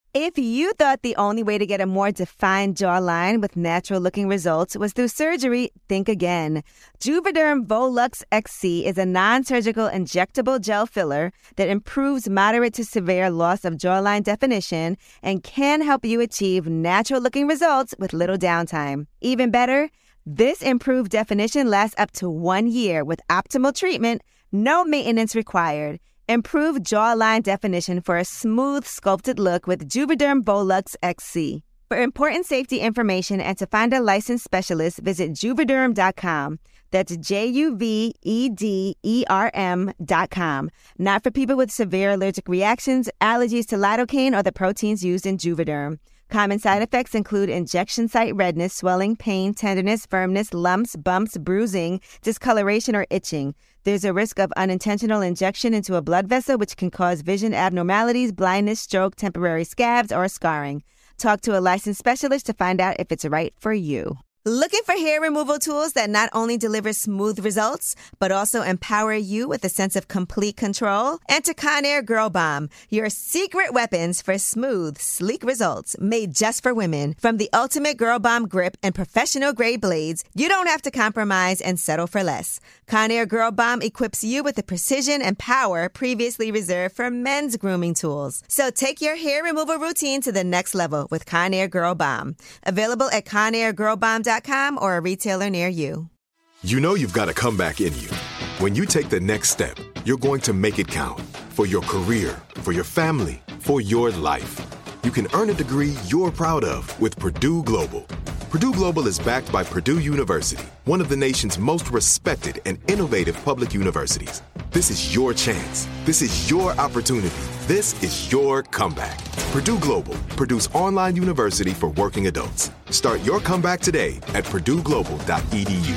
If you thought the only way to get a more defined jawline with natural-looking results was through surgery, think again. Juvederm Volux XC is a non-surgical injectable gel filler that improves moderate to severe loss of jawline definition and can help you achieve natural-looking results with little downtime. Even better, this improved definition lasts up to 1 year with optimal treatment, no maintenance required. Improve jawline definition for a smooth, sculpted look with Juvederm Volux XC. For important safety information and to find a licensed specialist, visit Juvederm.com. That's Juvederm.com. Not for people with severe allergic reactions, allergies to lidocaine, or the proteins used in Juvederm. Common side effects include injection site redness, swelling, pain, tenderness, firmness, lumps, bumps, bruising, discoloration, or itching. There's a risk of unintentional injection into a blood vessel, which can cause vision abnormalities, blindness, stroke, temporary scabs, or scarring. Talk to a licensed specialist to find out if it's right for you. Looking for hair removal tools that not only deliver smooth results, but also empower you with a sense of complete control? Enter Conair Girl Bomb, your secret weapons for smooth, sleek results made just for women. From the ultimate Girl Bomb grip and professional grade blades, you don't have to compromise and settle for less. Conair Girl Bomb equips you with the precision and power previously reserved for men's grooming tools. So take your hair removal routine to the next level with Conair Girl Bomb. Available at ConairGirlBomb.com or a retailer near you. You know you've got a comeback in you. When you take the next step, you're going to make it count. For your career, for your family, for your life. You can earn a degree you're proud of with Purdue Global. Purdue Global is backed by Purdue University, one of the nation's most respected and innovative public universities. This is your chance. This is your opportunity. This is your comeback. Purdue Global, Purdue's online university for working adults. Start your comeback today at purdueglobal.edu.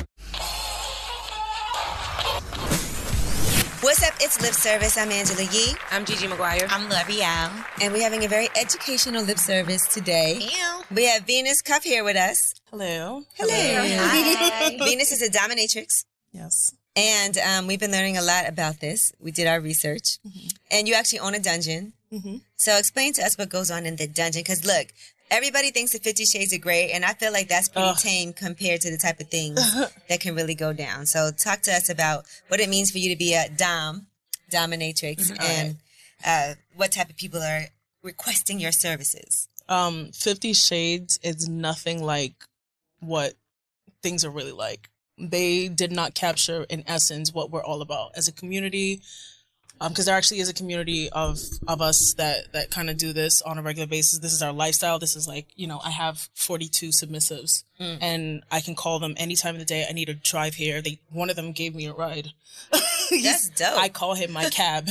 What's up? It's Lip Service. I'm Angela Yee. I'm Gigi McGuire. I'm L'Oreal. And we're having a very educational lip service today. Ew. We have Venus Cuff here with us. Hello. Hi. Venus is a dominatrix. Yes. And we've been learning a lot about this. We did our research. Mm-hmm. And you actually own a dungeon. Mm-hmm. So explain to us what goes on in the dungeon. Because look, everybody thinks of 50 Shades of Grey, and I feel like that's pretty tame compared to the type of things that can really go down. So talk to us about what it means for you to be a dominatrix, and what type of people are requesting your services. 50 Shades is nothing like what things are really like. They did not capture, in essence, what we're all about as a community. Because there actually is a community of us that kind of do this on a regular basis. This is our lifestyle. This is like, I have 42 submissives, and I can call them any time of the day. I need to drive here. One of them gave me a ride. That's dope. I call him my cab.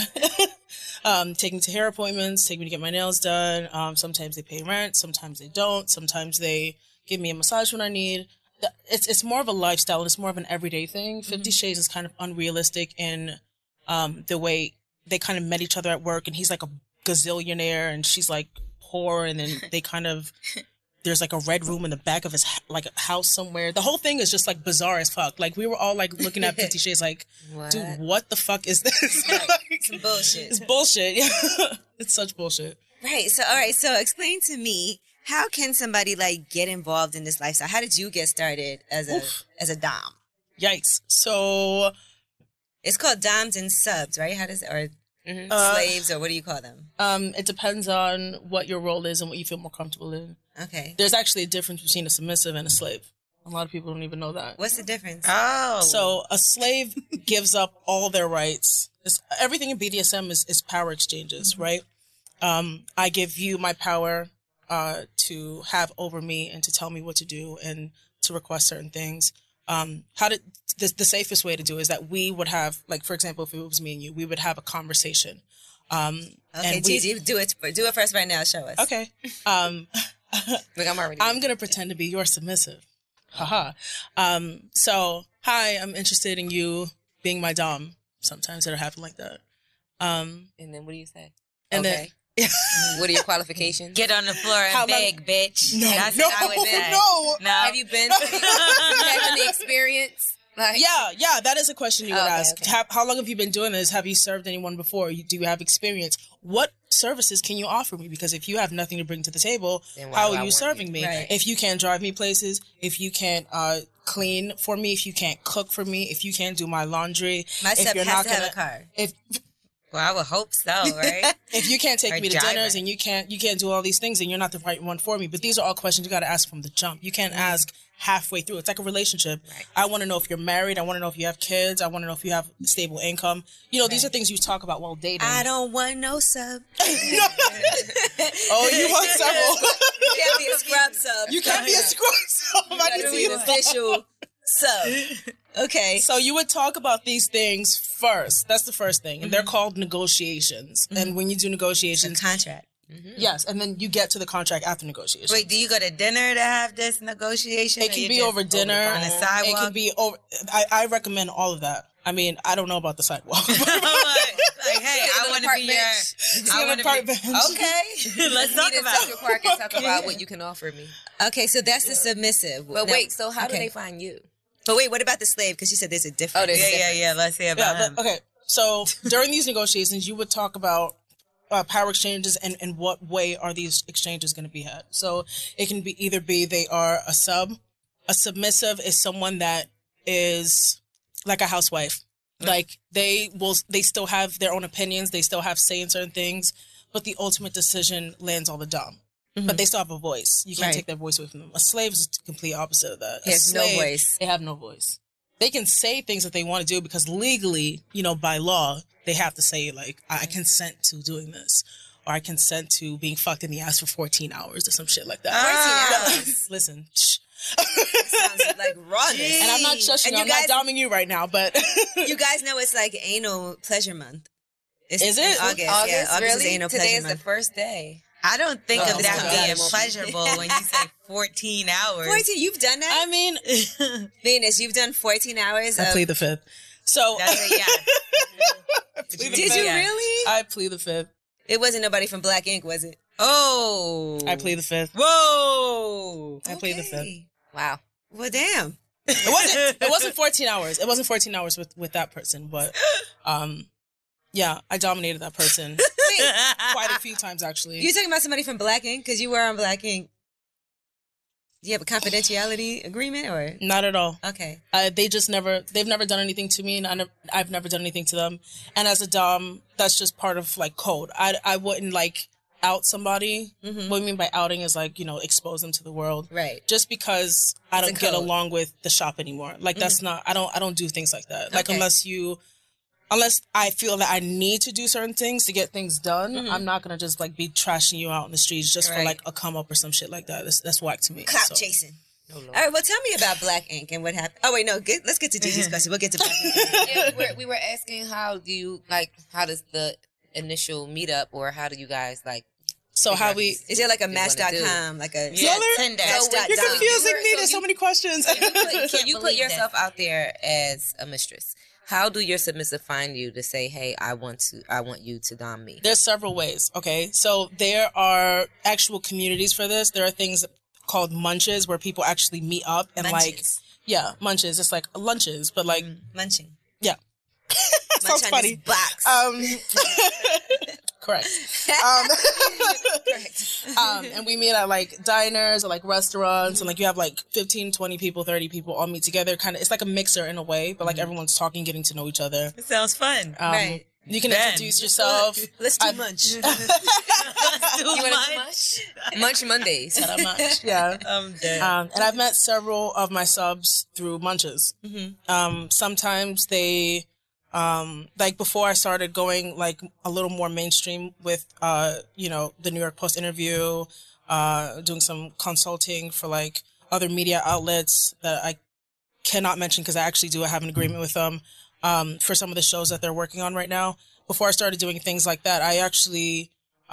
Take me to hair appointments, take me to get my nails done. Sometimes they pay rent. Sometimes they don't. Sometimes they give me a massage when I need. It's more of a lifestyle, and it's more of an everyday thing. 50 Shades is kind of unrealistic in the way they kind of met each other at work, and he's like a gazillionaire and she's like poor, and then they kind of, there's like a red room in the back of his like a house somewhere. The whole thing is just like bizarre as fuck. Like we were all like looking at 50 Shades like, dude, what the fuck is this? Like, some bullshit. It's bullshit. Yeah. It's such bullshit. Right. So, all right. So explain to me, how can somebody like get involved in this lifestyle? How did you get started as a dom? Yikes. So it's called doms and subs, right? How does it, or slaves, or what do you call them? It depends on what your role is and what you feel more comfortable in. Okay. There's actually a difference between a submissive and a slave. A lot of people don't even know that. What's the difference? Oh. So a slave gives up all their rights. Everything in BDSM is power exchanges, right? I give you my power to have over me and to tell me what to do and to request certain things. The safest way to do it is that we would have, like, for example, if it was me and you, we would have a conversation. Okay, Gigi, do it first right now. Show us. Okay. Look, I'm going to pretend to be your submissive. Haha. So, hi, I'm interested in you being my dom. Sometimes it'll happen like that. And then what do you say? And okay. What are your qualifications? Get on the floor and beg, bitch. No, That's what I would say. no. No. Have you been? You having the experience? Like, Yeah, that is a question you would ask. Okay. How long have you been doing this? Have you served anyone before? Do you have experience? What services can you offer me? Because if you have nothing to bring to the table, Then why how do I are you want serving you? me? Right. If you can't drive me places, if you can't clean for me, if you can't cook for me, if you can't do my laundry, My if sub you're has not to have gonna, a car. Well, I would hope so, right? if you can't take Or me to driver. dinners and you can't do all these things, then you're not the right one for me. But these are all questions you got to ask from the jump. You can't ask halfway through. It's like a relationship. Right. I want to know if you're married. I want to know if you have kids. I want to know if you have stable income. You know, these are things you talk about while dating. I don't want no sub. Oh, you want several? You can't be a scrub sub. You can't be a scrub sub. I can see an this. official sub. Okay. So you would talk about these things first. That's the first thing. And they're called negotiations. And when you do negotiations, Contract. yes, and then you get to the contract after negotiations. Wait, do you go to dinner to have this negotiation? It or can you be just over dinner. on the sidewalk? It can be over. I recommend all of that. I mean, I don't know about the sidewalk. like, hey, I on want the to be park your. bench. I on want the to park be. bench. Okay, let's talk Meet in about Central Park and talk about what you can offer me. Okay, so that's the submissive. But Now- wait, so how do okay. they find you? But wait, what about the slave? Because you said there's a difference. Oh, there's Yeah, difference. yeah. Let's hear about him. Okay. So during these negotiations, you would talk about power exchanges and what way are these exchanges going to be had. So it can be either they are a sub. A submissive is someone that is like a housewife. Like they still have their own opinions. They still have say in certain things, but the ultimate decision lands on the dom. But they still have a voice. You can't Right. take their voice away from them. A slave is the complete opposite of that. He has no voice. They have no voice. They can say things that they want to do because legally, by law, they have to say like, I consent to doing this. Or I consent to being fucked in the ass for 14 hours or some shit like that. 14 hours. Listen. Shh. Sounds like rawness. And I'm not shushing And you. you I'm guys- not doming you right now, but You guys know it's like anal pleasure month. It's Is in it? August? Yeah, August really? is anal Today pleasure is the month. first day. I don't think Oh, of that my being gosh. pleasurable when you say 14 hours. 14, you've done that? I mean, Venus, you've done 14 hours I of... plead the fifth. So That's a yes. Did Did you Yeah. really? I plead the fifth. It wasn't nobody from Black Ink, was it? Oh. I plead the fifth. Whoa. I plead the fifth. Okay. Wow. Well, damn. It wasn't 14 hours. It wasn't 14 hours with that person, but yeah, I dominated that person Wait, quite a few times actually. you talking about somebody from Black Ink? Because you were on Black Ink. Do you have a confidentiality agreement or? Not at all. Okay. They've never done anything to me, and I've never done anything to them. And as a dom, that's just part of like code. I wouldn't like out somebody. What I mean by outing is like, expose them to the world. Right. Just because I It's a don't get code. along with the shop anymore. Like that's not, I don't do things like that. Like Okay. unless I feel that I need to do certain things to get things done, I'm not going to just like be trashing you out in the streets just for Right. like a come up or some shit like that. That's whack to me. Clout So. chasing. All right, well, tell me about Black Ink and what happened. Oh, wait, no. Let's get to Gigi's question. We'll get to Black Ink. Yeah, we were asking how does the initial meetup or how do you guys like? So how we, Is there like a You wanna match.com? Like a... Yeah, Tinder. Match.com. you're confusing me. so There's so you- many questions. You put yourself out there as a mistress. How do your submissive find you to say, "Hey, I want you to dom me"? There's several ways. Okay. So there are actual communities for this. There are things called munches where people actually meet up and Munches. munches. It's like lunches, but like, Munching. yeah. Sounds Munch on funny. this box. Correct. Correct. And we meet at like diners or like restaurants and like you have like 15, 20 people, 30 people all meet together. Kind of, it's like a mixer in a way, but like everyone's talking, getting to know each other. It sounds fun. Right. You can Ben. introduce yourself. Let's do I've- munch. You want to munch Mondays? Not much. Yeah. I'm dead. And I've met several of my subs through munches. Sometimes they, like before I started going like a little more mainstream with, the New York Post interview, doing some consulting for like other media outlets that I cannot mention because I actually do have an agreement with them, for some of the shows that they're working on right now. Before I started doing things like that, I actually,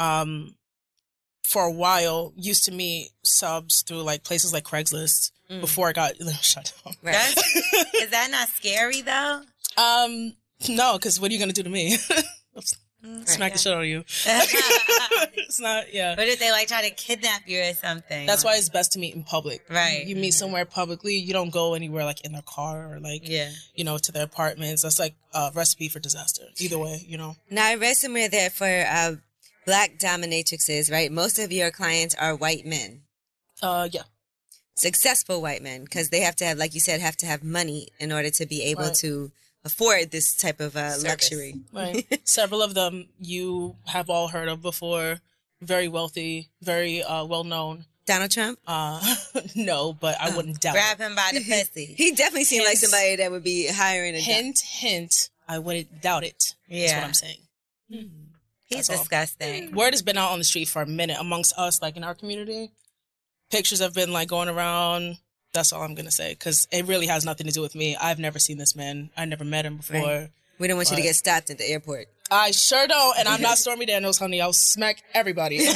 for a while used to meet subs through like places like Craigslist before I got shut down. Is that not scary though? No, because what are you going to do to me? smack the shit out of you. It's not, yeah. What if they like try to kidnap you or something? That's why it's best to meet in public. Right. You meet somewhere publicly. You don't go anywhere like in their car or like, you know, to their apartments. That's like a recipe for disaster. Either way, you know. Now, I read somewhere that for Black dominatrixes, right, most of your clients are white men. Yeah. Successful white men, because they have to have, like you said, have to have money in order to be able to afford this type of luxury. Right. Several of them you have all heard of before. Very wealthy, very well-known. Donald Trump? No, but I wouldn't doubt Grab it. him by the pussy. He definitely seemed like somebody that would be hiring a Hint, I wouldn't doubt it. That's what I'm saying. He's disgusting. Word has been out on the street for a minute amongst us, like in our community. Pictures have been like going around. That's all I'm going to say, because it really has nothing to do with me. I've never seen this man. I never met him before. Right. We don't want you to get stopped at the airport. I sure don't, and I'm not Stormy Daniels, honey. I'll smack everybody. So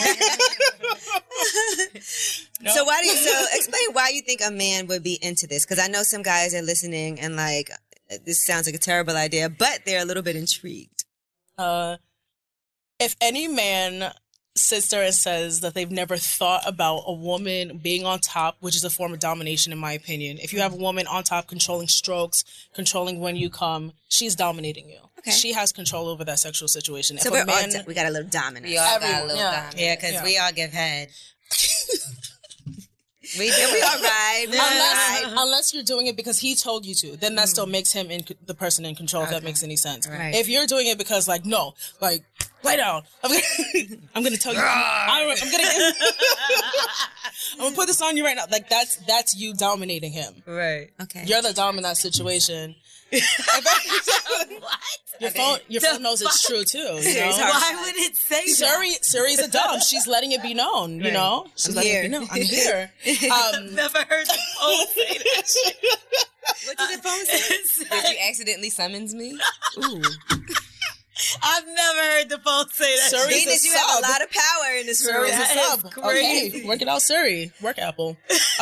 explain why you think a man would be into this, because I know some guys are listening and like, this sounds like a terrible idea, but they're a little bit intrigued. If any man sits there and says that they've never thought about a woman being on top, which is a form of domination in my opinion. If you have a woman on top controlling strokes, controlling when you come, she's dominating you. Okay. She has control over that sexual situation. So we got a little dominance. We all got a little dominance. Yeah, because we all give head. We all right. Unless you're doing it because he told you to, then that still makes him the person in control, if that makes any sense. Right. If you're doing it because like, no, like, lay down. I'm gonna tell you. I'm gonna put this on you right now. Like that's you dominating him. Right. Okay. You're the dom in that situation. What? Your phone knows it's true too. You know? Why would it say that? Suri's a dom. She's letting it be known. You know, she's letting it be known. I'm here. Never heard the phone say that shit. What did the phone say? Did you accidentally summons me? Ooh. I've never heard the phone say that. Venus, you have a lot of power in this room. Suri's a sub. Crazy. Okay, work it out, Suri. Work Apple.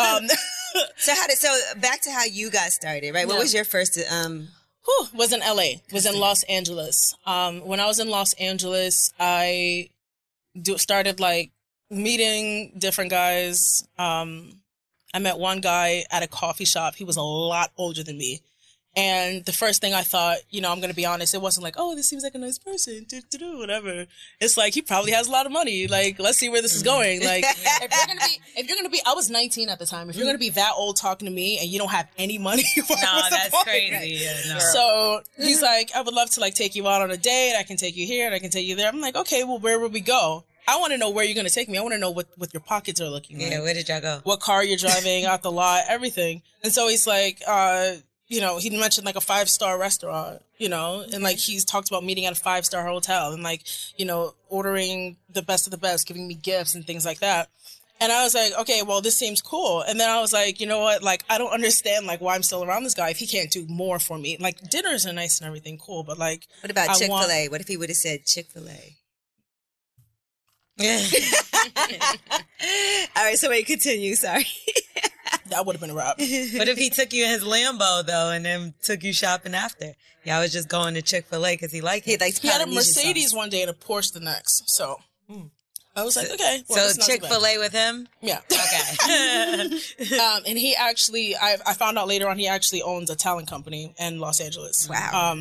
So back to how you got started, right? What was your first? Was in LA. Was in Los Angeles. When I was in Los Angeles, I started like meeting different guys. I met one guy at a coffee shop. He was a lot older than me. And the first thing I thought, you know, I'm going to be honest, it wasn't like, oh, this seems like a nice person, whatever. It's like, he probably has a lot of money. Like, let's see where this is going. Like, if you're going to be, I was 19 at the time. If you're going to be that old talking to me and you don't have any money. No, that's crazy. Yeah, no. So he's like, I would love to like take you out on a date. I can take you here and I can take you there. I'm like, okay, well, where would we go? I want to know where you're going to take me. I want to know what your pockets are looking like. Yeah, where did y'all go? What car you're driving, out the lot, everything. And so he's like, you know, he mentioned like a 5-star restaurant, you know, and like he's talked about meeting at a 5-star hotel and like, you know, ordering the best of the best, giving me gifts and things like that. And I was like, okay, well, this seems cool. And then I was like, you know what? Like, I don't understand like why I'm still around this guy if he can't do more for me. Like, dinners are nice and everything, cool, but like, what about Chick-fil-A? What if he would have said Chick-fil-A? All right, so wait, continue. Sorry. That would have been a wrap. What if he took you in his Lambo though, and then took you shopping after? Y'all was just going to Chick-fil-A because he liked it. He had a Mercedes one day and a Porsche the next. So I was like, okay. Well, so Chick-fil-A with him? Yeah. Okay. And he actually, I found out later on, he actually owns a talent company in Los Angeles. Wow.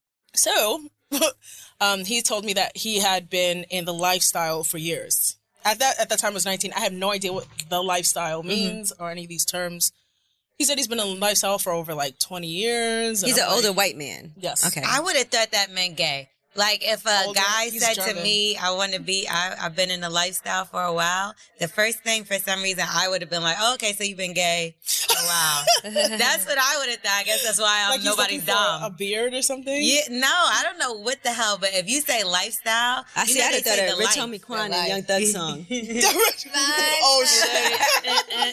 He told me that he had been in the lifestyle for years. At that time, I was 19. I have no idea what the lifestyle means or any of these terms. He said he's been in lifestyle for over like 20 years. He's an older white man. Yes. Okay. I would have thought that meant gay. Like if a guy said to me, I want to be, I've been in the lifestyle for a while. The first thing for some reason I would have been like, oh, okay, so you've been gay for a while. That's what I would have thought. I guess that's why I'm like nobody's dumb. A beard or something? Yeah, no, I don't know what the hell, but if you say lifestyle, I see, I thought of Rich Homie Quan and Young Thug song. Oh shit.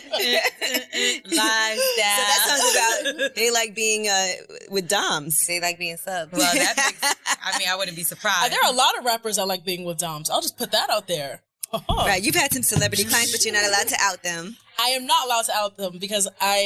Lifestyle. So that song's about they like being with doms. They like being subs. Well, that makes, I mean, I wouldn't be surprised. There are a lot of rappers that like being with doms. I'll just put that out there. Right, you've had some celebrity clients, but you're not allowed to out them. I am not allowed to out them because I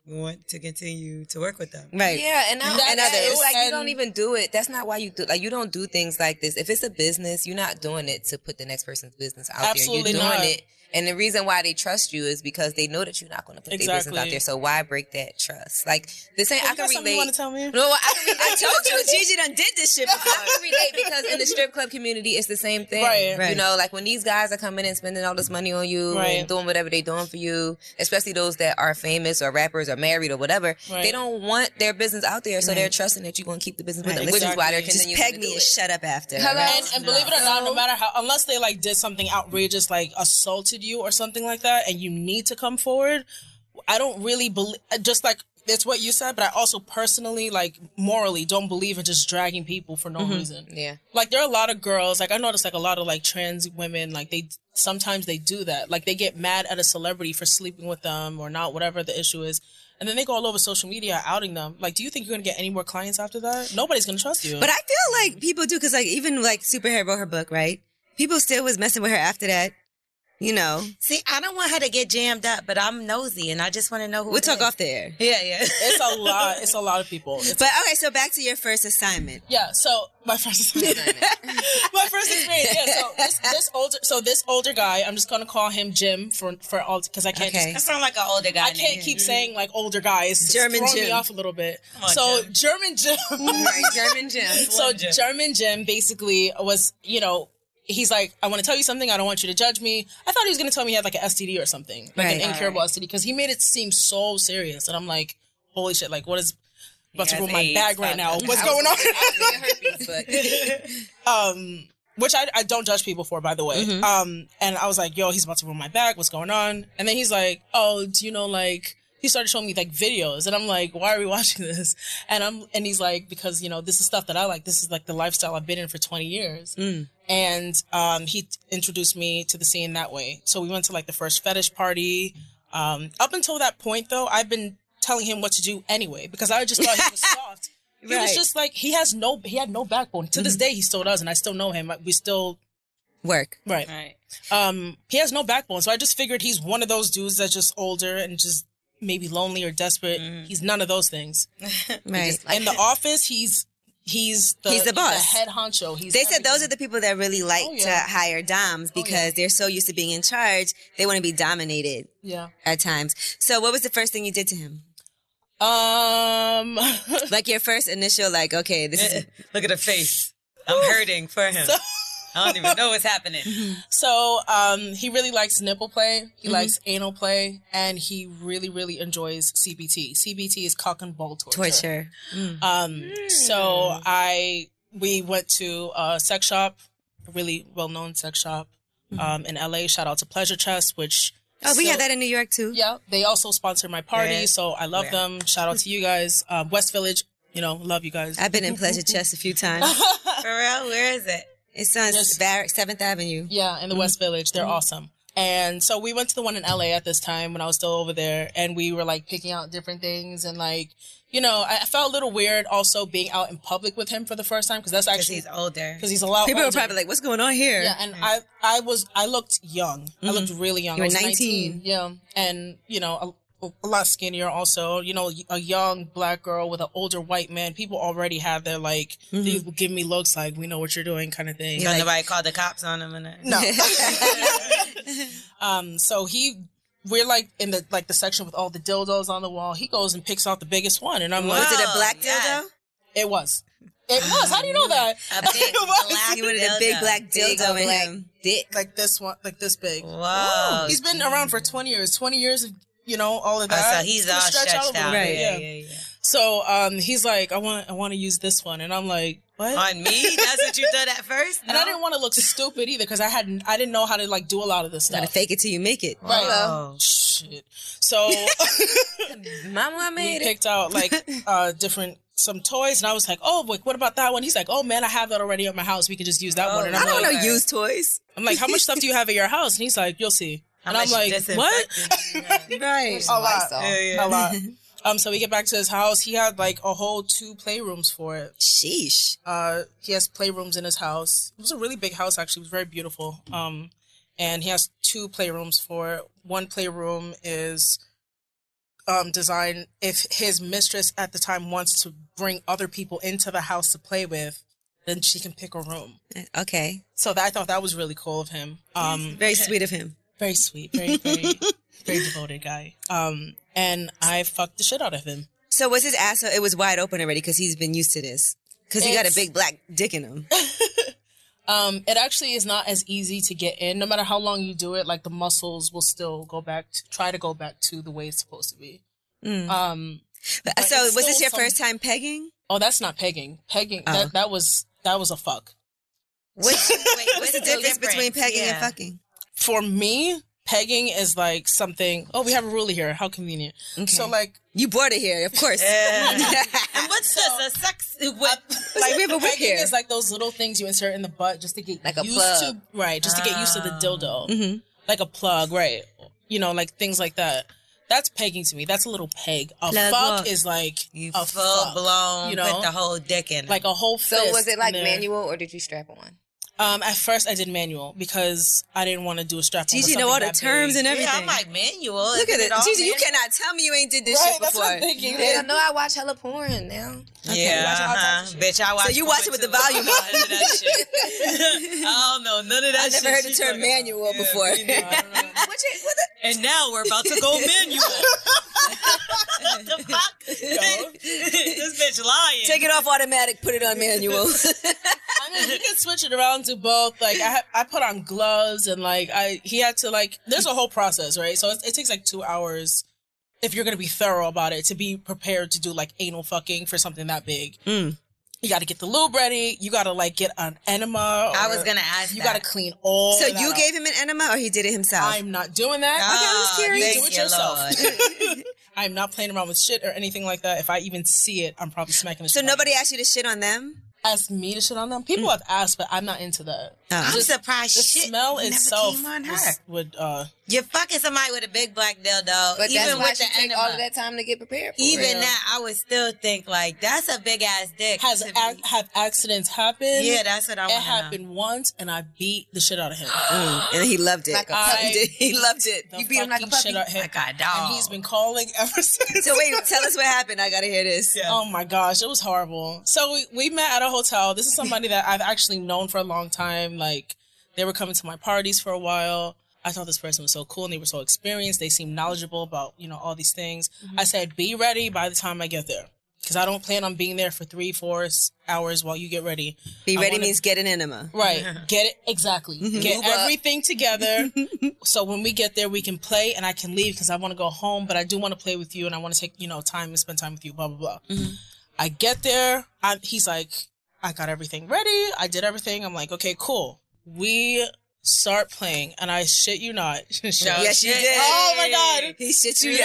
want to continue to work with them. Right. Yeah, and others. Like, and you don't even do it. That's not why you do. Like, you don't do things like this. If it's a business, you're not doing it to put the next person's business out absolutely there. You're doing not. it. And the reason why they trust you is because they know that you're not going to put their business out there. So why break that trust? Like, this ain't, I can relate. You want to tell me? No, I told you, Gigi done did this shit before. I can relate because in the strip club community, it's the same thing. Right. You know, like when these guys are coming and spending all this money on you and doing whatever they're doing for you, especially those that are famous or rappers or married or whatever, they don't want their business out there. So they're trusting that you're going to keep the business with them, which is why they're continuing just peg to me do and it. shut up after. And believe it or not, no matter how, unless they like did something outrageous, like assaulted you or something like that, and you need to come forward, I don't really believe, just like it's what you said, but I also personally, like, morally don't believe in just dragging people for no reason. Yeah. Like, there are a lot of girls, like, I noticed, like, a lot of, like, trans women, like, sometimes they do that. Like, they get mad at a celebrity for sleeping with them or not, whatever the issue is. And then they go all over social media outing them. Like, do you think you're going to get any more clients after that? Nobody's going to trust you. But I feel like people do, because, like, even, like, Superhair wrote her book, right? People still was messing with her after that. You know. See, I don't want her to get jammed up, but I'm nosy and I just want to know who We'll talk off the air. Yeah. It's a lot. It's a lot of people. But okay, so back to your first assignment. Yeah, so my first experience. Yeah, so this older guy, I'm just gonna call him Jim for all, because I can't. That sounds like an older guy. I can't keep saying like older guys. It's German throwing Jim. me off a little bit. On, German Jim. Right, German Jim. So German Jim basically was, you know, he's like, I want to tell you something. I don't want you to judge me. I thought he was going to tell me he had like an STD or something, like an incurable STD, because he made it seem so serious. And I'm like, holy shit, like, what is about to ruin my bag right now? What's going on? Which I don't judge people for, by the way. And I was like, yo, he's about to ruin my bag. What's going on? And then he's like, oh, do you know, like, he started showing me like videos, and I'm like, why are we watching this? And he's like, because, you know, this is stuff that I like. This is like the lifestyle I've been in for 20 years. And he introduced me to the scene that way. So we went to like the first fetish party. Up until that point, though, I've been telling him what to do anyway, because I just thought he was soft. He was just like, he had no backbone. To this day, he still does, and I still know him. We still work. Right. He has no backbone. So I just figured he's one of those dudes that's just older and just maybe lonely or desperate. He's none of those things. Right. In the office, he's the boss. the head honcho. They said those are the people that really like to hire doms, because they're so used to being in charge, they want to be dominated. Yeah. At times. So what was the first thing you did to him? Like your first initial, like, okay, this is... Look at her face. I'm hurting for him. I don't even know what's happening. So, he really likes nipple play. He likes anal play, and he really, really enjoys CBT. CBT is cock and ball torture. So we went to a sex shop, a really well-known sex shop, in LA. Shout out to Pleasure Chest, which... Oh, we had that in New York too. Yeah. They also sponsor my party, so I love them. Shout out to you guys. West Village, you know, love you guys. I've been in Pleasure Chest a few times. For real? Where is it? It's on 7th Avenue. Yeah, in the West Village. They're awesome. And so we went to the one in LA at this time when I was still over there, and we were like picking out different things, and like, you know, I felt a little weird also being out in public with him for the first time, because that's actually... Because he's older. Because he's a lot People older. were probably like, what's going on here? Yeah, and I looked young. I looked really young. You were I was 19. Yeah, and, you know, a lot skinnier also. You know, a young black girl with an older white man. People already have their, like, they will give me looks like, we know what you're doing kind of thing. So nobody called the cops on him and that? No. So we're like in the section with all the dildos on the wall. He goes and picks out the biggest one, and I'm like, Was it a black dildo? It was. How do you know that? A big black He wanted a big black dildo in him. Dick. Like this one, like this big. Whoa. He's been around for 20 years. 20 years of, you know, all of that. So he's It's gonna all stretch stretched out. Right. Yeah. So he's like, I want to use this one, and I'm like, what? On me? That's what you thought at first? And I didn't want to look stupid either, because I didn't know how to like do a lot of this stuff. Gotta fake it till you make it. Right. Wow. Shit. So Mama we made it. picked out like some toys, and I was like, oh, like, what about that one? He's like, oh man, I have that already at my house. We could just use that one. And I don't like, know used toys. I'm like, how much stuff do you have at your house? And he's like, you'll see. And I'm like, what? Right. A lot. Yeah. A lot. So we get back to his house. He had like a whole 2 playrooms for it. Sheesh. He has playrooms in his house. It was a really big house, actually. It was very beautiful. And he has 2 playrooms for it. One playroom is design, if his mistress at the time wants to bring other people into the house to play with, then she can pick a room. Okay. So I thought that was really cool of him. Very sweet of him. Very sweet. Very, very, very devoted guy. And I fucked the shit out of him. So was his ass, it was wide open already because he's been used to this? Because he got a big black dick in him. It actually is not as easy to get in. No matter how long you do it, like the muscles will still try to go back to the way it's supposed to be. So was this your first time pegging? Oh, that's not pegging. Pegging, that was a fuck. What's the difference between pegging and fucking? For me, pegging is like something. Oh, we have a ruler here. How convenient. Okay. So like you brought it here, of course. And what's this? A sex whip? Like we have a whip here. Pegging is like those little things you insert in the butt just to get like used to, right? Just to get used to the dildo, like a plug, right? You know, like things like that. That's pegging to me. That's a little peg. A fuck is like you a full blown. You know, put the whole dick in. Like a whole fist. So was it like manual or did you strap on? At first, I did manual because I didn't want to do a strap-on. Gigi know all the terms and everything. Yeah, I'm like, manual? Look at it. Gigi, you cannot tell me you ain't did this shit before. That's what I'm thinking. Yeah, no, I watch hella porn now. Okay. Yeah, bitch, I watch. So you watch it with the volume on. None of that shit. I don't know none of that shit. I never heard the term manual before. And now we're about to go manual. What the fuck? This bitch lying. Take it off automatic, put it on manual. I mean, you can switch it around to both. Like, I put on gloves and, like, he had to, like, there's a whole process, right? So it takes, like, 2 hours if you're going to be thorough about it to be prepared to do, like, anal fucking for something that big. You got to get the lube ready. You got to, like, get an enema. I was going to ask you got to clean all So you gave him an enema or he did it himself? I'm not doing that. Okay, I was curious. You do it yourself. I'm not playing around with shit or anything like that. If I even see it, I'm probably smacking the shit. So nobody asked you to shit on them? Asked me to shit on them? People have asked, but I'm not into that. I'm surprised the shit smell never itself came on her. would You're fucking somebody with a big black dildo. But even that's why with the she take enema. all of that time to get prepared for Even it. that, I would still think, like, that's a big-ass dick. Have accidents happened? Yeah, that's what I want to know. It happened once, and I beat the shit out of him. And he loved it. Like a puppy. He loved it. You beat him like a puppy? Like a dog. And he's been calling ever since. So wait, tell us what happened. I gotta hear this. Yeah. Oh my gosh, it was horrible. So we met at a hotel. This is somebody that I've actually known for a long time. Like, they were coming to my parties for a while. I thought this person was so cool and they were so experienced. They seemed knowledgeable about, you know, all these things. I said, be ready by the time I get there. Because I don't plan on being there for 3-4 hours while you get ready. Be ready means get an enema. Right. Get it. Exactly. Get everything together. So when we get there, we can play and I can leave because I want to go home. But I do want to play with you and I want to take, you know, time and spend time with you, blah, blah, blah. I get there. He's like, I got everything ready. I did everything. I'm like, okay, cool. We start playing, and I shit you not. Yes, you did. Oh my God. He shit you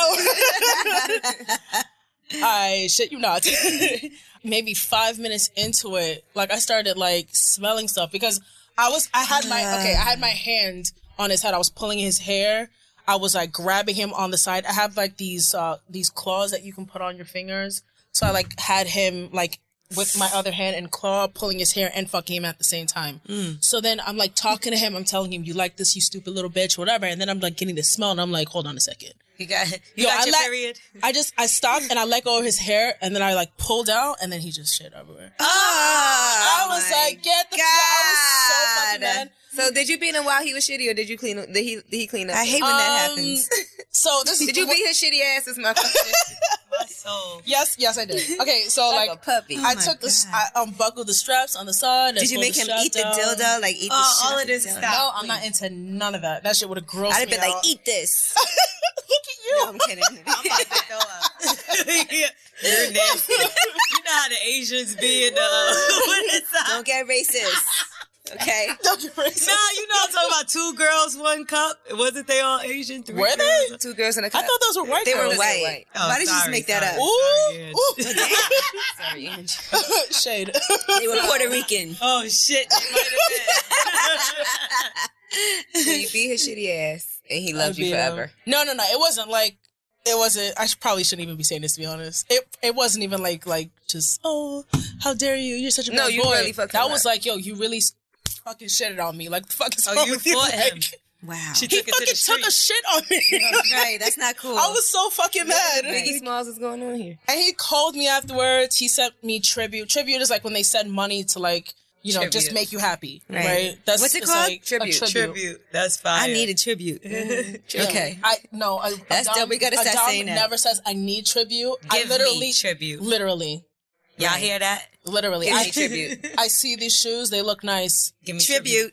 I shit you not. Maybe 5 minutes into it, like I started like smelling stuff because I had my hand on his head. I was pulling his hair. I was like grabbing him on the side. I have like these claws that you can put on your fingers. So I like had him like with my other hand and claw pulling his hair and fucking him at the same time. So then I'm like talking to him. I'm telling him, you like this, you stupid little bitch, whatever. And then I'm like getting the smell and I'm like, hold on a second. You got your period? I stopped and I let go of his hair and then I like pulled out and then he just shit everywhere. I was like, get the fuck. I was so fucking mad. So did you beat him while he was shitty or did you clean up? Did he clean up? I hate when that happens. So did you beat his shitty ass? Is my question. My soul. Yes, I did. Okay, so like a puppy. I took this. I unbuckled the straps on the side. Did you make him eat the dildo? Like eat the shit? All of this stuff. No, I'm not into none of that. That shit would have grossed me out. I'd have been like, eat this. Look at you. No, I'm kidding. I'm about to throw up. You're nasty. You know how the Asians be in the what is that? Don't get racist. Okay. Don't get racist. Nah, you know I'm talking about 2 girls, 1 cup. Wasn't they all Asian? 3 Were they? 2 girls in a cup. I thought those were white They were girls. white. Oh, Why did you just make that up? Ooh. Sorry, Angie. Shade. They were Puerto Rican. Oh shit, they might have So you beat his shitty ass and he loved you forever. No. It wasn't like. It wasn't. I probably shouldn't even be saying this, to be honest. It wasn't even like just how dare you? You're such a bad boy. You really fucked him That was up. like, yo, you really fucking shitted on me. Like, the fuck is wrong you with you? fought him. Wow. He fucking took a shit on me. Right, that's not cool. I was so fucking mad. Biggie Smalls is going on here. And he called me afterwards. He sent me tribute. Tribute is like when they send money to like, you know, just make you happy. Right? That's, what's it called? Like Tribute. That's fine. I need a tribute. Okay. That's dope. We gotta start saying that. Never says I need tribute. Give I literally me tribute. Literally. Y'all hear that? Literally. Give me tribute. I see these shoes. They look nice. Give me Tribute.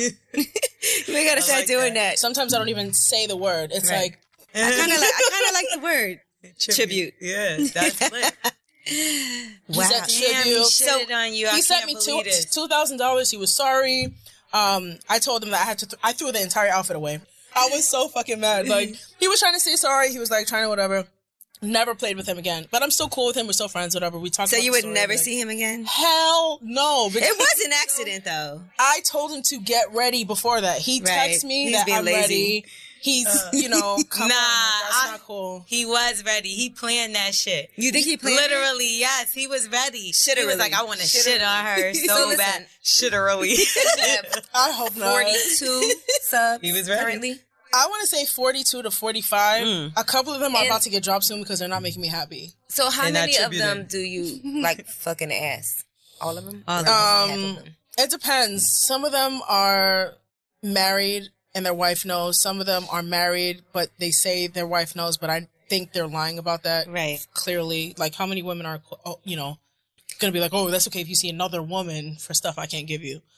We gotta start doing that. Sometimes I don't even say the word. It's like I kind of like the word tribute. Yeah, that's lit. Wow. Damn, he shitted on you. He sent me $2,000. He was sorry. I told him that I threw the entire outfit away. I was so fucking mad. Like, he was trying to say sorry. He was like trying to whatever. Never played with him again. But I'm still cool with him. We're still friends, whatever. We talk. So about you would never see him again? Hell no. It was an accident, though. I told him to get ready before that. He texted me that I'm ready. He's, come on. That's not cool. He was ready. He planned that shit. You think he planned Literally, yes. He was ready. He was like, I want to shit on her so bad. Shitterly. I hope not. 42 subs. He was ready. Currently. I want to say 42 to 45. A couple of them are about to get dropped soon because they're not making me happy. So how many of them do you like fucking ass? All of them? It depends. Some of them are married and their wife knows. Some of them are married, but they say their wife knows, but I think they're lying about that. Right. Clearly. Like, how many women are, going to be like, oh, that's okay if you see another woman for stuff I can't give you.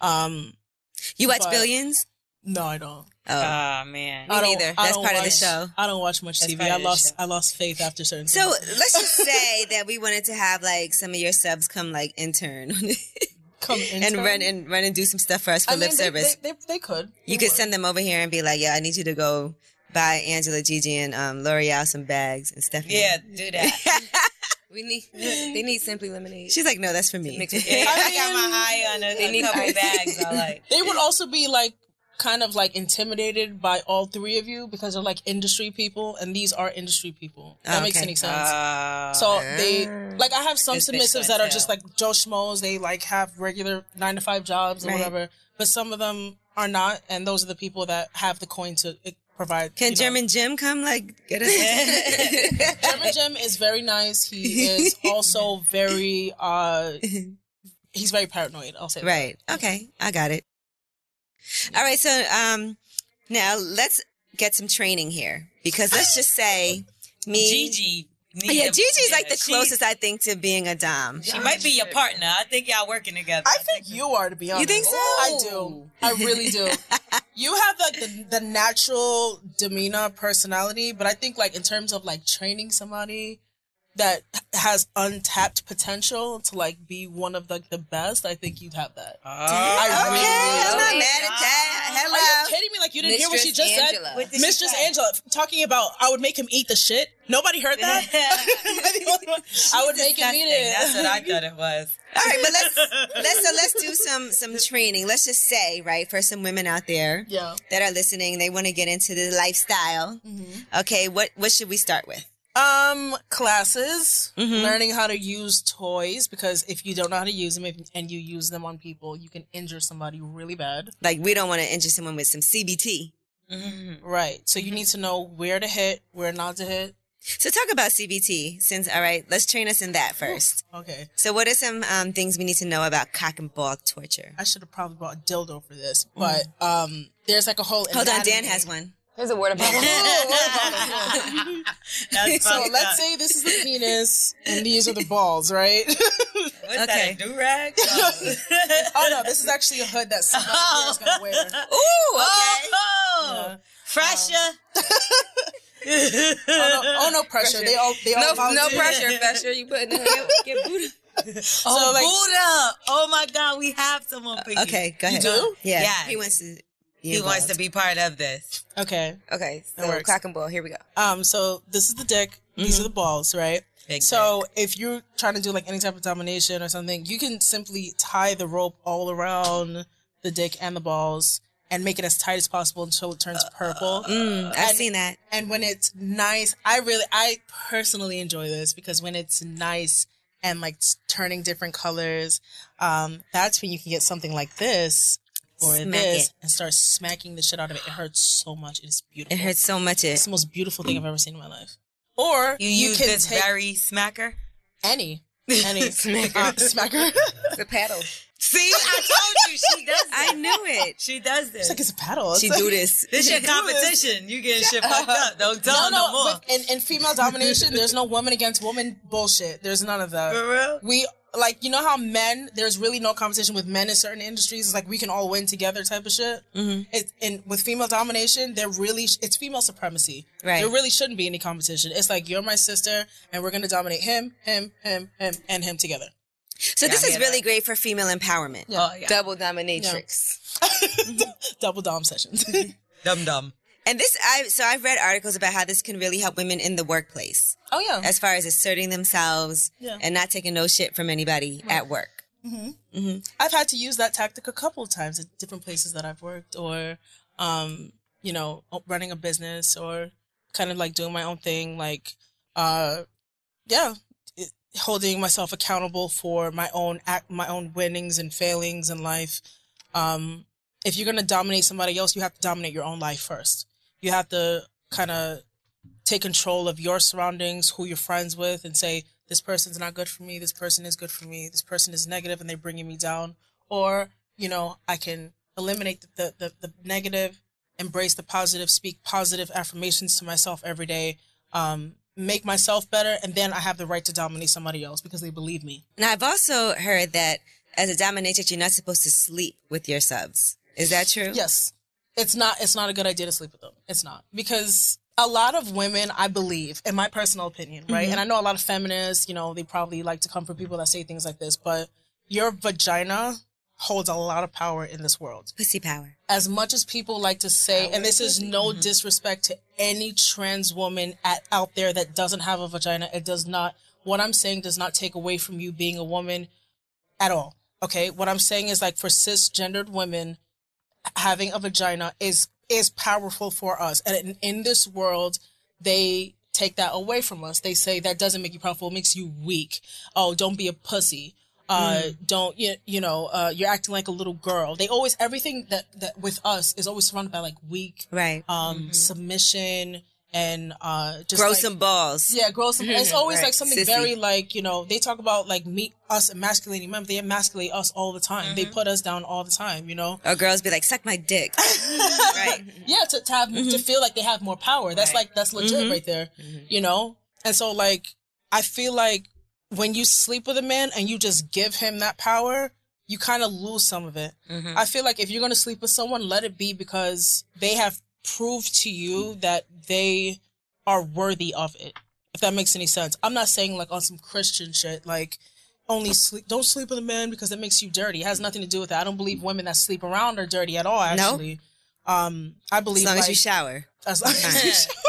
You watch Billions? No, I don't. Oh man. Me neither. That's part of the show. I don't watch much TV. I lost faith after certain So things. let's just say that we wanted to have like some of your subs come like intern. And run and do some stuff for us for lip service. They could. You could send them over here and be like, yeah, I need you to go buy Angela, Gigi, and L'Oreal some bags and stuff. Yeah, do that. They need Simply Lemonade. She's like, no, that's for me. I got my eye on a couple bags. I like. They would also be like kind of like intimidated by all three of you because they're like industry people, and these are industry people. That makes any sense. So they like I have some submissives that are just like Joe Schmoes. They like have regular 9-to-5 jobs or whatever, but some of them are not, and those are the people that have the coin to provide. Can German Jim come like get us? German Jim is very nice. He is also very he's very paranoid. I'll say that. Right. Okay, I got it. All right, so now let's get some training here because let's just say Gigi. Gigi's like the closest I think to being a dom. She might be your partner. I think y'all working together. I think you are, to be honest. You think so? I do. I really do. You have like the natural demeanor, personality, but I think like in terms of like training somebody that has untapped potential to like be one of like the best, I think you'd have that. I'm not mad at that. Hello. Are you kidding me? Like you didn't hear what she just Angela. said? Mistress Angela talking about I would make him eat the shit. Nobody heard that? I would make him eat it. That's what I thought it was. All right, but let's do some training. Let's just say, right, for some women out there that are listening, they want to get into the lifestyle. Mm-hmm. Okay, what should we start with? Classes, learning how to use toys, because if you don't know how to use them and you use them on people, you can injure somebody really bad. Like, we don't want to injure someone with some CBT. Mm-hmm. Right. So you need to know where to hit, where not to hit. So talk about CBT, all right, let's train us in that first. Okay. So what are some things we need to know about cock and ball torture? I should have probably bought a dildo for this, but there's like a whole Hold on, Dan has one. Here's a water bottle. So let's say this is the penis and these are the balls, right? What's that, a do-rag? Oh no, this is actually a hood that somebody here is going to wear. Ooh, okay. Oh, pressure. No pressure. They all no pressure, pressure. You put in the get Buddha. Buddha. Oh my God, we have someone for you. Okay, go ahead. You do? Yeah. Yes. He wants to be part of this. Okay. So cock and ball. Here we go. So this is the dick. These are the balls, right? Big so if you're trying to do like any type of domination or something, you can simply tie the rope all around the dick and the balls and make it as tight as possible until it turns purple. I've seen that. And when it's nice, I personally enjoy this because when it's nice and like turning different colors, that's when you can get something like this. or this, and start smacking the shit out of it. It hurts so much. It is beautiful. It hurts so much. It's the most beautiful thing I've ever seen in my life. Or you use this very smacker? Any smacker. The paddle. See, I told you she does it. I knew it. She does this. It's like it's a paddle. She do this. This your competition. You getting shit fucked up. Don't tell no more. In female domination, there's no woman against woman bullshit. There's none of that. For real? We like, you know how men, there's really no competition with men in certain industries. It's like we can all win together type of shit. Mm-hmm. And with female domination, it's female supremacy. Right. There really shouldn't be any competition. It's like, you're my sister, and we're gonna dominate him, and him together. So this is really great for female empowerment. Yeah. Oh, yeah. Double dominatrix. Yeah. Double dom sessions. Dum-dum. And I've read articles about how this can really help women in the workplace. Oh, yeah. As far as asserting themselves and not taking no shit from anybody at work. Mm-hmm. Mm-hmm. I've had to use that tactic a couple of times at different places that I've worked, or, running a business, or kind of like doing my own thing. Like, holding myself accountable for my own winnings and failings in life. If you're going to dominate somebody else, you have to dominate your own life first. You have to kind of take control of your surroundings, who you're friends with, and say, this person's not good for me, this person is good for me, this person is negative and they're bringing me down. Or, I can eliminate the negative, embrace the positive, speak positive affirmations to myself every day, make myself better, and then I have the right to dominate somebody else because they believe me. Now, I've also heard that as a dominatrix, you're not supposed to sleep with your subs. Is that true? Yes. It's not a good idea to sleep with them. It's not. Because a lot of women, I believe, in my personal opinion, right? Mm-hmm. And I know a lot of feminists, they probably like to come for people that say things like this, but your vagina holds a lot of power in this world. Pussy power. As much as people like to say, and this is no disrespect to any trans woman out there that doesn't have a vagina, what I'm saying does not take away from you being a woman at all. Okay? What I'm saying is, like, for cisgendered women, having a vagina is powerful for us. And in this world, they take that away from us. They say that doesn't make you powerful, it makes you weak. Oh, don't be a pussy. Don't, you're acting like a little girl. They always, everything that with us is always surrounded by like weak, right? Submission and, just grow like, some balls. Yeah, grow some, it's always like something Sissy. very like, they talk about like us emasculating men, they emasculate us all the time. They put us down all the time, Or girls be like, suck my dick. Right. Yeah, to feel like they have more power. That's that's legit right there, And so like, I feel like when you sleep with a man and you just give him that power, you kind of lose some of it. Mm-hmm. I feel like if you're going to sleep with someone, let it be because they have proved to you that they are worthy of it. If that makes any sense. I'm not saying like on some Christian shit, like don't sleep with a man because it makes you dirty. It has nothing to do with that. I don't believe women that sleep around are dirty at all, actually. No? I believe as long as you shower. As long as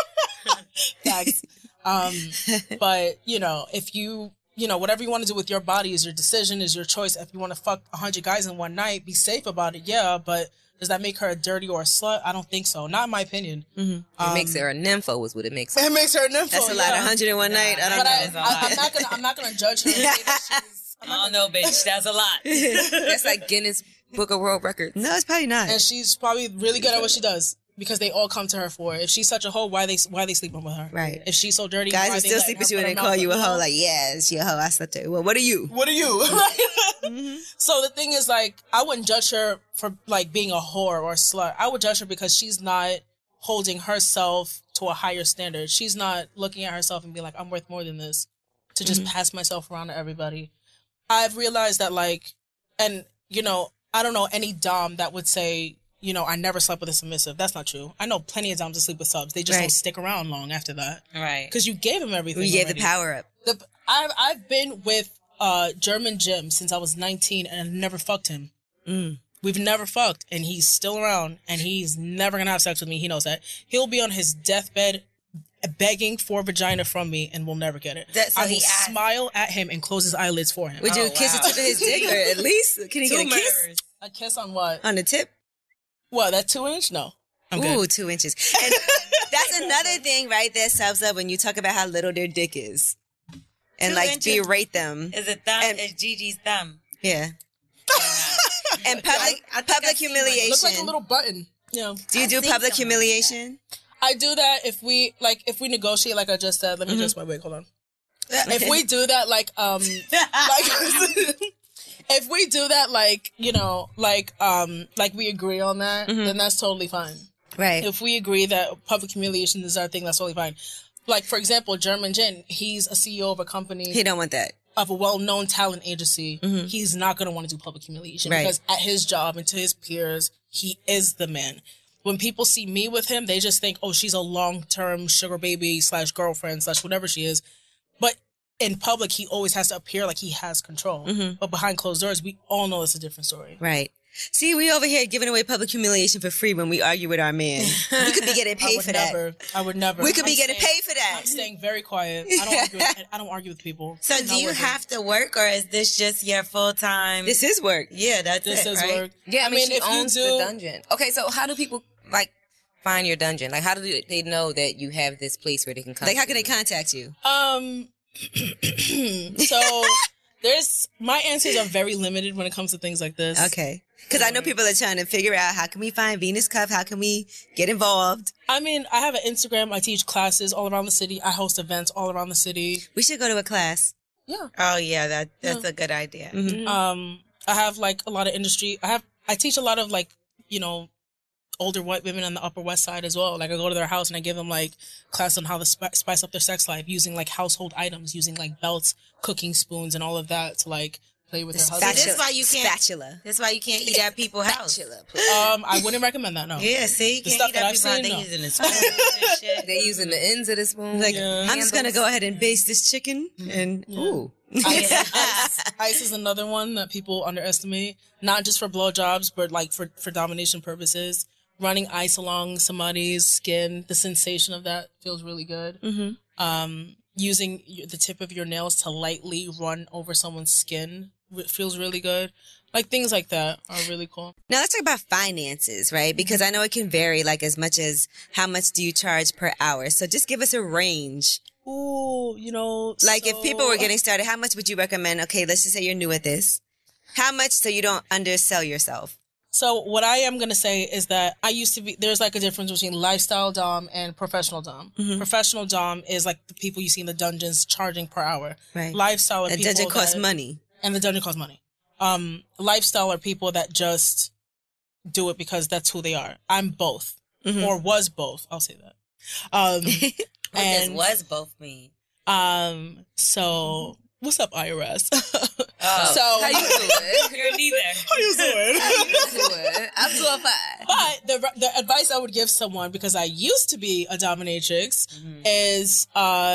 you shower. Facts. But, if you, whatever you want to do with your body is your decision, is your choice. If you want to fuck 100 guys in one night, be safe about it. Yeah, but does that make her a dirty or a slut? I don't think so. Not in my opinion. Mm-hmm. It makes her a nympho is what it makes her. It makes her a nympho. That's a lot. 101 night. I don't know. I'm not gonna judge her. I don't know, bitch. That's a lot. That's like Guinness Book of World Records. No, it's probably not. And she's probably really good at what she does. Because they all come to her for it. If she's such a hoe, why they sleeping with her? Right. If she's so dirty, guys will still sleep with you and they call you a hoe. Like, yeah, it's your hoe. I slept with her. Well, what are you? What are you? Right. Mm-hmm. So the thing is, like, I wouldn't judge her for like being a whore or a slut. I would judge her because she's not holding herself to a higher standard. She's not looking at herself and being like, I'm worth more than this to just pass myself around to everybody. I've realized that, like, and I don't know any dom that would say, I never slept with a submissive. That's not true. I know plenty of doms that sleep with subs. They just don't stick around long after that. Right. Because you gave them everything. You gave the power up. I've been with German Jim since I was 19 and I've never fucked him. We've never fucked. And he's still around and he's never going to have sex with me. He knows that. He'll be on his deathbed begging for vagina from me and will never get it. I will smile at him and close his eyelids for him. Would you kiss the tip of his dick? Or at least, can he get a kiss? A kiss on what? On the tip? What, that 2-inch? No. I'm good. Ooh, 2 inches. And that's another thing, right? That subs up when you talk about how little their dick is. And 2 like inches berate them. Is a thumb? Is Gigi's thumb. Yeah. And public humiliation. Looks like a little button. Yeah. Do you do public humiliation? I do that if we negotiate, like I just said. Let me adjust my wig. Hold on. If we do that, like if we do that, like we agree on that, then that's totally fine. Right. If we agree that public humiliation is our thing, that's totally fine. Like, for example, German Jin, he's a CEO of a company. He don't want that. Of a well-known talent agency. He's not going to want to do public humiliation because at his job and to his peers, he is the man. When people see me with him, they just think, oh, she's a long-term sugar baby / girlfriend / whatever she is. But in public, he always has to appear like he has control. But behind closed doors, we all know it's a different story. Right. See, we over here giving away public humiliation for free when we argue with our man. We could be getting paid for that. I would never. We could be getting paid for that. I'm staying very quiet. I don't argue with people. So do you have to work, or is this just your full-time? This is work. Yeah, this is right? work. Yeah, I mean, she owns the dungeon. Okay, so how do people, like, find your dungeon? Like, how do they know that you have this place where they can come? Like, how can they contact you? So my answers are very limited when it comes to things like this. Okay. Because I know people are trying to figure out how can we find Venus Cuff? How can we get involved? I mean, I have an Instagram. I teach classes all around the city. I host events all around the city. We should go to a class. Yeah. Oh yeah, that's a good idea. I have like a lot of industry. I teach a lot of like, older white women on the Upper West Side as well. Like I go to their house and I give them like class on how to spice up their sex life using like household items, using like belts, cooking spoons, and all of that to like play with their husband. That's why you can't. Spatula. That's why you can't eat at people's house. I wouldn't recommend that. No. Yeah, see, you can't eat at people's house. They using the spoons and shit. They using the ends of the spoon. Like, I'm just gonna go ahead and baste this chicken and ooh. Ice is another one that people underestimate. Not just for blowjobs, but like for domination purposes. Running ice along somebody's skin, the sensation of that feels really good. Using the tip of your nails to lightly run over someone's skin feels really good. Like things like that are really cool. Now let's talk about finances, right? Because I know it can vary, like as much as how much do you charge per hour? So just give us a range. Ooh, like if people were getting started, how much would you recommend? Okay, let's just say you're new at this. How much so you don't undersell yourself? So what I am going to say is that there's like a difference between lifestyle dom and professional dom. Professional dom is like the people you see in the dungeons charging per hour. Right. Lifestyle are people dungeon costs money. And the dungeon costs money. Lifestyle are people that just do it because that's who they are. I'm both. Or was both. I'll say that. What does was both mean? So what's up, IRS? So how you doing? You're neither. How you doing? I'm doing fine. But the advice I would give someone, because I used to be a dominatrix, is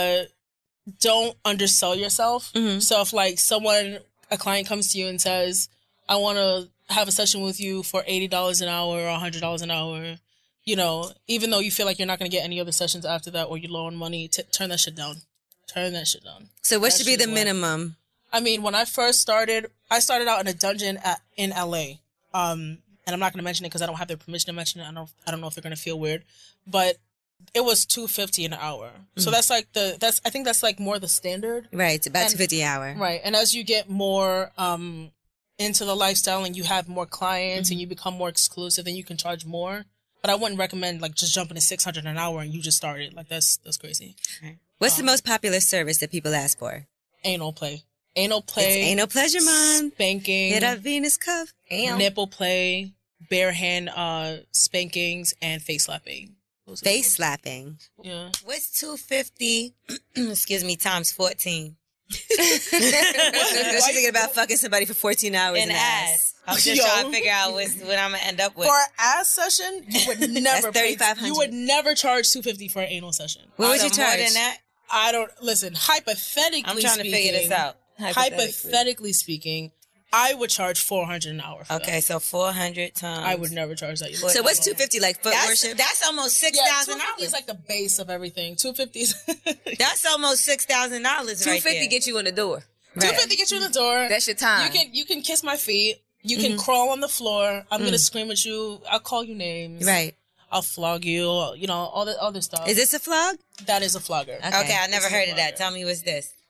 don't undersell yourself. So if like a client comes to you and says, I want to have a session with you for $80 an hour or $100 an hour, even though you feel like you're not going to get any other sessions after that or you're low on money, turn that shit down. Turn that shit down. So what should be the minimum? I mean, when I first started, I started out in a dungeon in LA. And I'm not going to mention it because I don't have their permission to mention it. I don't know if they're going to feel weird, but it was $250 an hour. So that's like I think that's like more the standard. Right. It's about $250 an hour. Right. And as you get more, into the lifestyle and you have more clients and you become more exclusive, then you can charge more. But I wouldn't recommend like just jumping to $600 an hour and you just started. Like that's crazy. Right. What's the most popular service that people ask for? Anal play. Anal play. It's Anal Pleasure Month. Spanking. Get a Venus Cuff. Nipple play. Bare hand spankings and face slapping. Face slapping. Yeah. What's 250? Excuse me, times 14. She's thinking about fucking somebody for 14 hours in ass. I'm just trying to figure out what I'm gonna end up with. For an ass session, you would never. That's $3,500. You would never charge $250 for an anal session. What would you charge? More than that? I don't listen. Hypothetically, I'm trying to figure this out. Hypothetically speaking, I would charge $400 an hour. Okay, so 400 times. I would never charge that. So what's $250 like foot worship? That's almost $6,000. $250 is like the base of everything. $250. That's almost $6,000 right there. $250 get you in the door. Right. $250 get you in the door. That's your time. You can kiss my feet. You can crawl on the floor. I'm gonna scream at you. I'll call you names. Right. I'll flog you. All the other stuff. Is this a flog? That is a flogger. Okay, I never heard of that. Tell me what's this.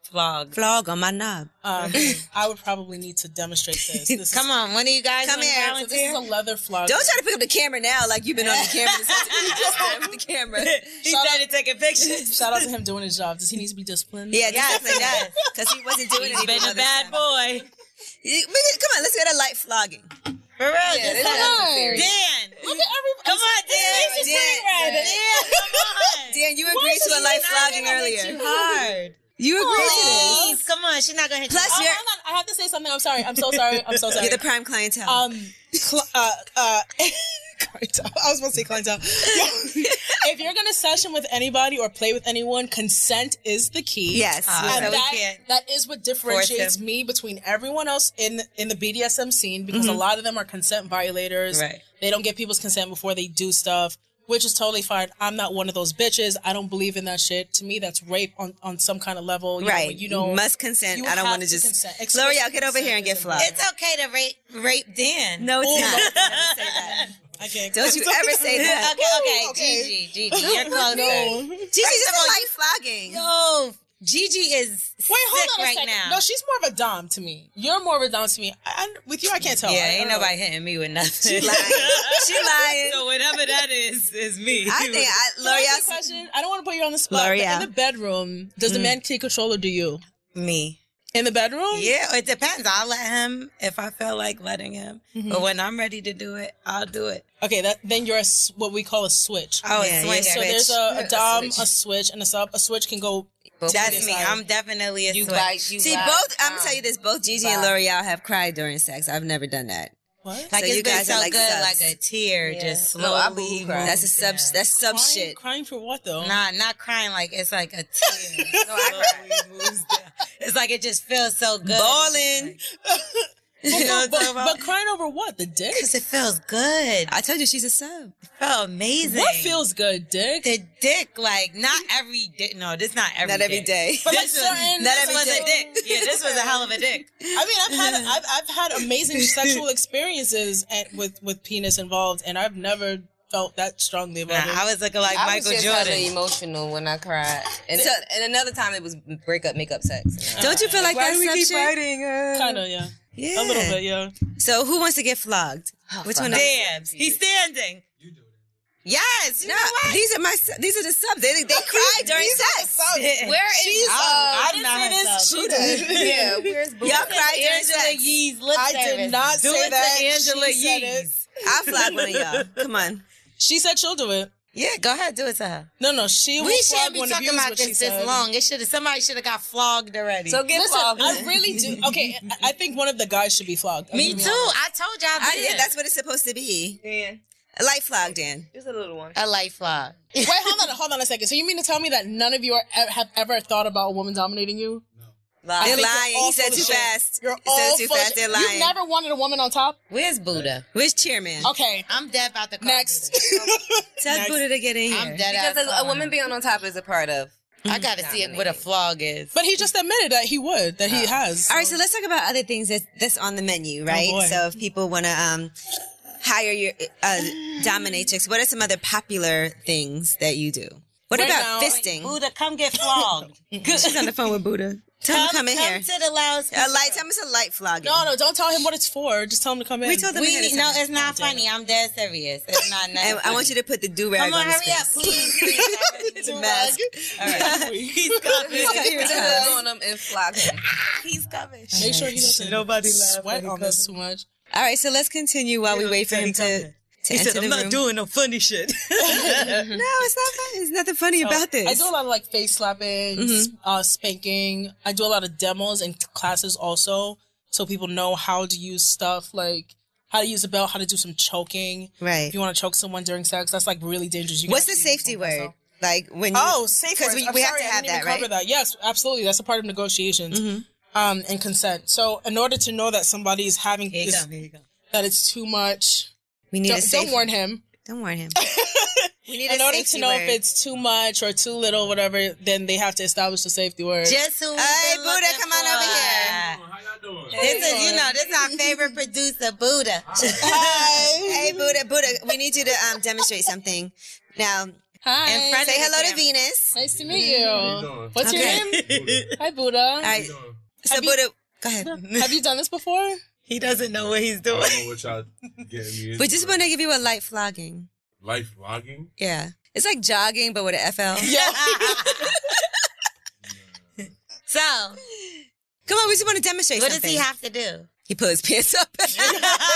Flog. Flog on my knob. I would probably need to demonstrate this. Come on, one of you guys come here. So this is a leather flogger. Don't try to pick up the camera now like you've been on the camera. With the camera. He started taking pictures. Shout out to him doing his job. Does he need to be disciplined? Yeah, discipline that. Because he wasn't doing anything. He's been a bad boy. Come on, let's get a light flogging. For real, Yeah, just come on. Dan. Look at everybody. Come on, Dan. Come on. Dan, you agreed to a light flogging earlier. Too hard. You agreed to Please, this. come on. She's not gonna hit Plus, you. you're, Hold on. I have to say something. I'm sorry. I'm so sorry. you're the prime clientele. I was supposed to say clientele. If you're gonna session with anybody or play with anyone, consent is the key. Yes. And so we can't that is what differentiates me between everyone else in the BDSM scene, because a lot of them are consent violators. Right. They don't get people's consent before they do stuff, which is totally fine. I'm not one of those bitches. I don't believe in that shit. To me, that's rape on some kind of level. Right. You don't must consent. you I don't have want to just. consent. L'Oreal, get over here and get flogged. It's okay to rape Dan. No, it's not. Never say that. I can't. Don't you ever say that. Okay. Gigi, you're closer. Gigi's just a light flogging. Yo, Gigi is Wait, hold sick on a right second. now. No, she's more of a dom to me. You're more of a dom to me. With you, I can't tell. Yeah, I ain't don't know. nobody hitting me with nothing. She lying. So whatever that is me. I think Can I ask you a L'Oreal. question? I don't want to put you on the spot. But L'Oreal. in the bedroom, does the man take control or do you? Me. In the bedroom? Yeah, it depends. I'll let him if I feel like letting him. But when I'm ready to do it, I'll do it. Okay, then you're what we call a switch. Oh, Yeah, it's So swinger. there's a dom, a switch, and a sub. A switch can go. That's me. I'm definitely a switch. See, both. I'm gonna tell you this. Both Gigi and L'Oreal have cried during sex. I've never done that. What? Like So it's you been guys so are like good, subs. like a tear just No, I slowly. boo cry. That's a sub. That's sub shit. Crying for what though? Nah, not crying. Like it's like a tear. No, I moves down. It's like it just feels so good. Balling. But crying over what? The dick? Because it feels good. I told you she's a sub. It felt amazing. What feels good, dick? The dick, like not every dick. No, this not every. Not every dick. day. But like This was, certain, Not this every was dick. a dick. Yeah, this was a hell of a dick. I mean, I've had amazing sexual experiences with penis involved, and I've never felt that strongly about it. I was looking like I Michael was just Jordan. hella emotional when I cried. And another time it was breakup, makeup, sex. Don't you feel like that's sub shit? fighting? Kind of, yeah. Yeah. A little bit, yeah. So who wants to get flogged? Which one? Dibs. He's standing. Yes. You No, know what? these are the subs. They cry during sex. Where is I'm not a sub. Yeah, where's Boo? Y'all cry during Angela sex. Yee's lip I service. did not Do say it that. to Angela She said it. Yee's. I'll flog one of y'all. Come on. She said she'll do it. Yeah, go ahead, do it to her. No, she will We flog shouldn't be one of talking you is about what she this said. long. Somebody should have got flogged already. So get Listen, flogged. I really do. Okay, I think one of the guys should be flogged. Me too. I told y'all Yeah, that's what it's supposed to be. Dan, A light flog, Dan. just a little one. a light flog. Wait, hold on a second. So you mean to tell me that none of you have ever thought about a woman dominating you? They're I think you're lying. all He said full of too shit. fast. You're He all said too full of fast. shit. They're lying. You've never wanted a woman on top? Where's Buddha? Where's chairman? Okay. I'm dead about the car. Next. Tell Buddha to get in I'm here. dead Because a woman being on top is a part of. I gotta see what a flog is. But he just admitted that he would, that he has. All right, so let's talk about other things that's on the menu, right? boy. So if people want to hire your dominatrix, what are some other popular things that you do? What Right about now- fisting? Buddha, come get flogged. She's on the phone with Buddha. Tell him to come in here. to the loudspeaker. Tell him it's a light flogging. No, don't tell him what it's for. Just tell him to come in. We told them ahead of No, time. it's not funny. I'm dead serious. It's not nothing. And I want you to put the do-rag Come on, his hurry up, face. please. The mask. All right. He's coming. On them and flog him. He's coming. Make sure he doesn't sweat on this too much. All right, so let's continue while we wait for him to enter the room. doing no funny shit. No, it's not funny. There's nothing funny about this. I do a lot of like face slapping, spanking. I do a lot of demos and classes also, so people know how to use stuff like how to use a belt, how to do some choking. Right. If you want to choke someone during sex, that's like really dangerous. You What's can the actually safety use one word? myself. Like when you... Oh, safe Because words. we I'm have sorry, to I have didn't even that, cover right? that. Yes, absolutely. That's a part of negotiations. And consent. So in order to know that somebody is having Here you this, go. Here you go. that it's too much, We need a safe... don't warn him. Don't warn him. We need In a order to safety know word. if it's too much or too little, whatever, then they have to establish the safety word. Just who we've Hey, been Buddha, looking come on for. over here. How y'all doing? This is, this is our favorite producer, Buddha. Hey, Buddha, we need you to demonstrate something. Now, Hi. Say hello to Venus. Nice to meet you. What's your name? Hi, Buddha. All right. So, Buddha, go ahead. Have you done this before? He doesn't know what he's doing. I don't know what y'all getting me into. We just want to give you a light flogging. Light vlogging? Yeah. It's like jogging, but with an FL. Yeah. So, come on, we just want to demonstrate what something. does he have to do? He put his pants up. He put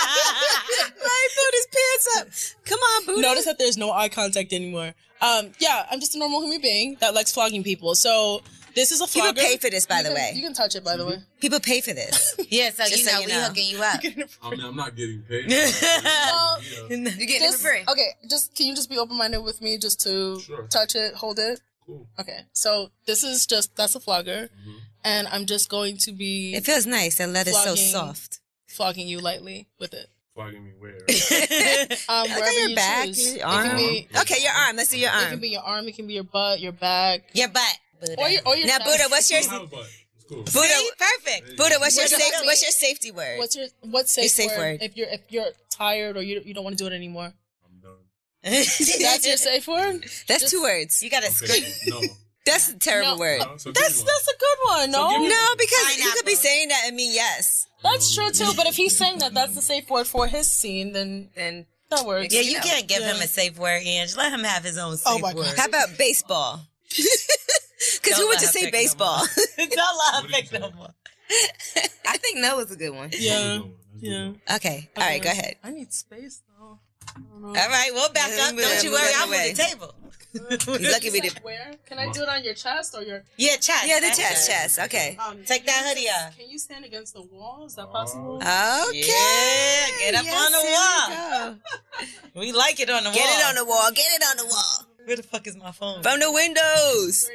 his pants up. Come on, Buddha. Notice that there's no eye contact anymore. Yeah, I'm just a normal human being that likes flogging people. So this is a flogger. People pay for this, by the way. You can touch it, by the way. People pay for this. Yeah, so Just you so know, you we know. hooking you up. I mean, I'm not getting paid. Well, You're getting it for free. Okay, can you just be open-minded with me just to touch it, hold it? Cool. Okay, so that's a flogger. Mm-hmm. And I'm just going to be It feels nice. The leather's so soft. flogging you lightly with it. Flogging me where? Look Wherever at your you back, choose. your arm. Okay, your arm. Let's see your It can arm. be your arm, it can be your butt, your back. Your butt. Buddha. Or your Now, chest. Buddha, what's your I don't have a butt. It's cool. Buddha? See? Perfect. Buddha, what's your What's your safety word? What's safe, safe word? If you're tired or you don't want to do it anymore? I'm done. That's your safe word? That's 2 words. You gotta Okay. scream. No. That's a terrible No. word. No, so give That's me one. a good one, no? give me No, because you Pineapple. could be saying that and mean yes. That's true too, but if he's saying that that's the safe word for his scene, then that works. Yeah, you can't give him a safe word, Ange. Let him have his own safe my word. God. How about baseball? Because who Don't would let just her say pick no baseball? Don't let What him do you pick no say? more. I think no is a good one. Yeah. Let's do Yeah. one. Okay. All right, go ahead. I need space though. I don't know. All right, we'll back Yeah, up. move Don't it you worry, out I'm the way. on the table. He's lucky we did. Where? Can I do it on your chest or your? Yeah, chest. Yeah, the That's chest. Okay. Take that hoodie off. Can you stand against the wall? Is that possible? Okay. Yeah, get up on the wall. We like it on the wall. Get it on the wall. Get it on the wall. Where the fuck is my phone? From the windows.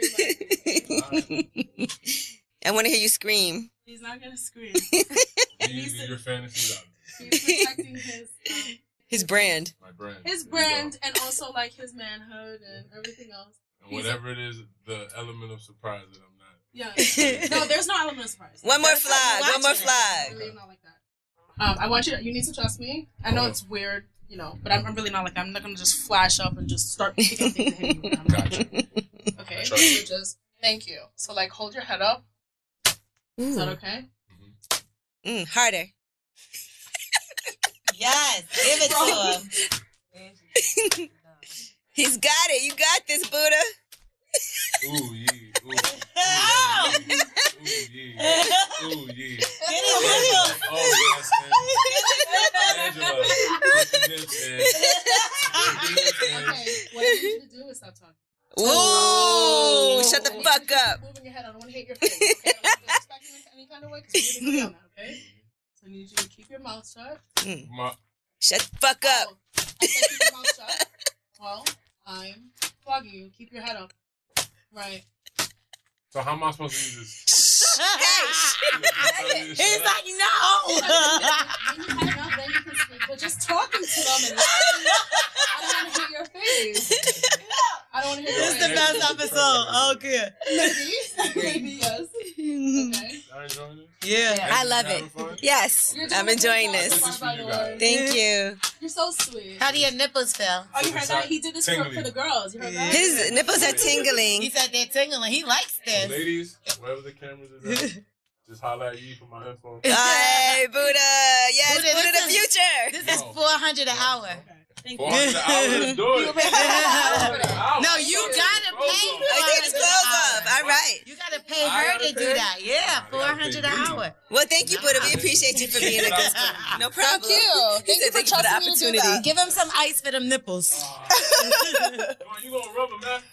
I want to hear you scream. He's not gonna scream. These are your fantasies out. He's protecting His brand. My brand. his brand and also like his manhood and everything else. And whatever it is, the element of surprise that I'm not. Yeah. No, there's no element of surprise. One more That's how flag. you One more watching it. flag. Really not like that. I want you. You need to trust me. I know it's weird, you know, but I'm really not like that. I'm not gonna just flash up and just start picking up things and hitting you. I'm not. Gotcha. Okay. Trust So just thank you. So like, hold your head up. Is that okay? Harder. Yes, give it to him. He's got it. You got this, Buddha. Ooh, yeah. Ooh. Ooh, yeah. Ooh, yeah. Get it, Oh, yes, man. Angela. Put the lips in. Put the lips in. Okay. What I need you to do is stop talking. Ooh. Shut the fuck up. Moving your head. I don't want to hit your face. Okay? I don't want to disrespect you in any kind of way because you're really on that. Okay. So I need you to keep your mouth shut. Shut the fuck up. Oh, I said keep your mouth shut. Well, I'm flogging you. Keep your head up. Right. So how am I supposed to use this? He's like, no. When you hang up, then you can speak. But just talking to them and laughing, I don't want to hit your face. I don't want to hit your This face. is the best episode. Okay. Maybe yes. Okay. Y'all enjoying this? Yeah. I love it. Having fun? Yes. You're I'm doing enjoying a good this. job, by the way. Thank you. You're so sweet. How do your nipples feel? Oh, you heard that? He did this for Tingly. the girls. You heard that? His nipples are He tingling. said they're tingling. He likes So this. ladies, wherever the cameras is at, just holler at you for my headphones. Hey, Buddha. Yes, Buddha, Buddha this the is- future. This is $400 an hour. 400 hours, do it. No, you gotta pay. I take his clothes off. All right. You gotta pay her to do that. Yeah, $400 an hour. Well, thank you, Buddha. We appreciate you for being a good sport. No problem. Thank you. He said thank you for the trusting me to do opportunity. that. Give him some ice for them nipples. You gonna rub them after?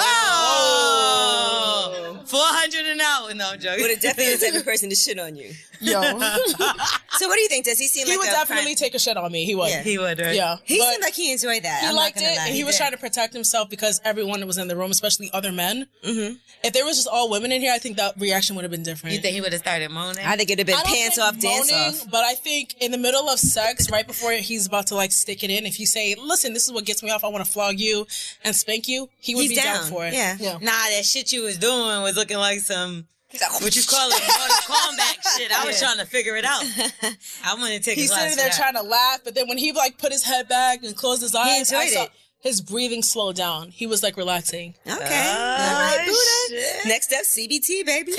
Whoa! 400 an hour. No, I'm joking. Buddha definitely is the type of person to shit on you. Yo. So what do you think? Does he seem He like would a definitely prime- take a shit on me. He would. Yeah. He would, right? Yeah. He But seemed like he enjoyed that. he I'm not liked gonna it, lie. and he was trying to protect himself because everyone that was in the room, especially other men. Mm-hmm. If there was just all women in here, I think that reaction would have been different. You think he would have started moaning? I think it'd have been I don't pants think off, dance moaning, off. But I think in the middle of sex, right before he's about to like stick it in, if you say, "Listen, this is what gets me off. I want to flog you and spank you," he would He's be down. down for it. Yeah. Yeah. Nah, that shit you was doing was looking like some, what you call it, Mortal Kombat shit. I was trying to figure it out. I'm gonna take He's a class sitting there for that. trying to laugh, but then when he like put his head back and closed his eyes, enjoyed I saw, it. his breathing slowed down. He was like relaxing. Okay. All right, Buddha. Next up, CBT, baby.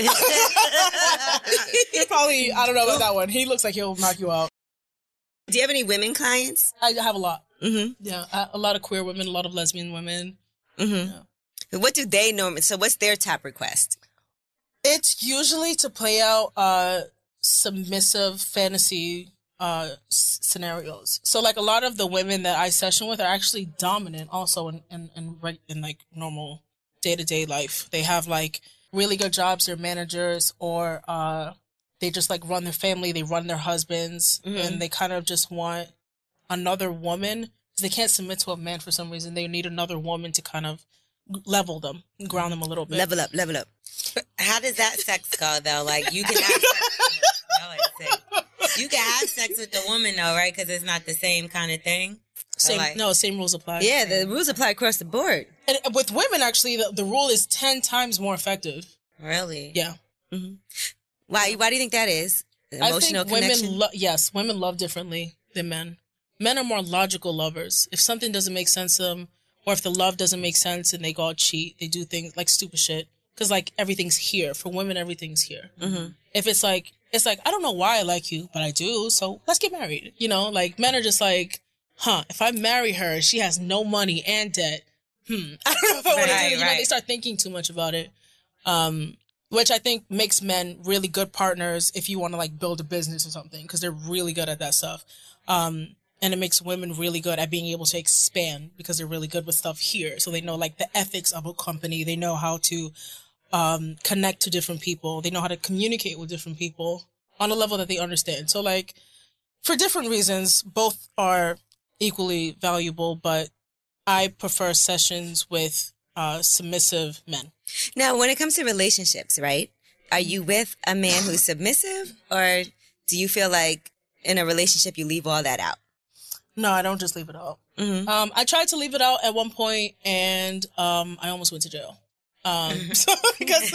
Probably, I don't know about that one. He looks like he'll knock you out. Do you have any women clients? I have a lot. Mm-hmm. Yeah, a lot of queer women, a lot of lesbian women. Mm-hmm. Yeah. What do they normally? So, what's their top request? It's usually to play out submissive fantasy scenarios. So, like, a lot of the women that I session with are actually dominant, also in like normal day-to-day life. They have like really good jobs. They're managers, or they just like run their family. They run their husbands, and they kind of just want another woman. They can't submit to a man for some reason. They need another woman to kind of level them, ground them a little bit. Level up. How does that sex go, though? Like, you can have sex. You can have sex with the woman, though, right? Because it's not the same kind of thing. Same rules apply. Yeah, the rules apply across the board. And with women, actually, the rule is 10 times more effective. Really? Yeah. Mm-hmm. Why do you think that is? Emotional connection? Women love differently than men. Men are more logical lovers. If something doesn't make sense to them, or if the love doesn't make sense and they go out cheat, they do things like stupid shit. Because, like, everything's here. For women, everything's here. Mm-hmm. If it's like, I don't know why I like you, but I do, so let's get married. You know, like, men are just like, if I marry her, she has no money and debt. I don't know if I want to do it. You know, they start thinking too much about it. Which I think makes men really good partners if you want to, like, build a business or something, because they're really good at that stuff. And it makes women really good at being able to expand because they're really good with stuff here. So they know, like, the ethics of a company. They know how to connect to different people. They know how to communicate with different people on a level that they understand. So, like, for different reasons, both are equally valuable, but I prefer sessions with submissive men. Now, when it comes to relationships, right? Are you with a man who's submissive, or do you feel like in a relationship you leave all that out? No, I don't just leave it out. Mm-hmm. I tried to leave it out at one point, and I almost went to jail. So because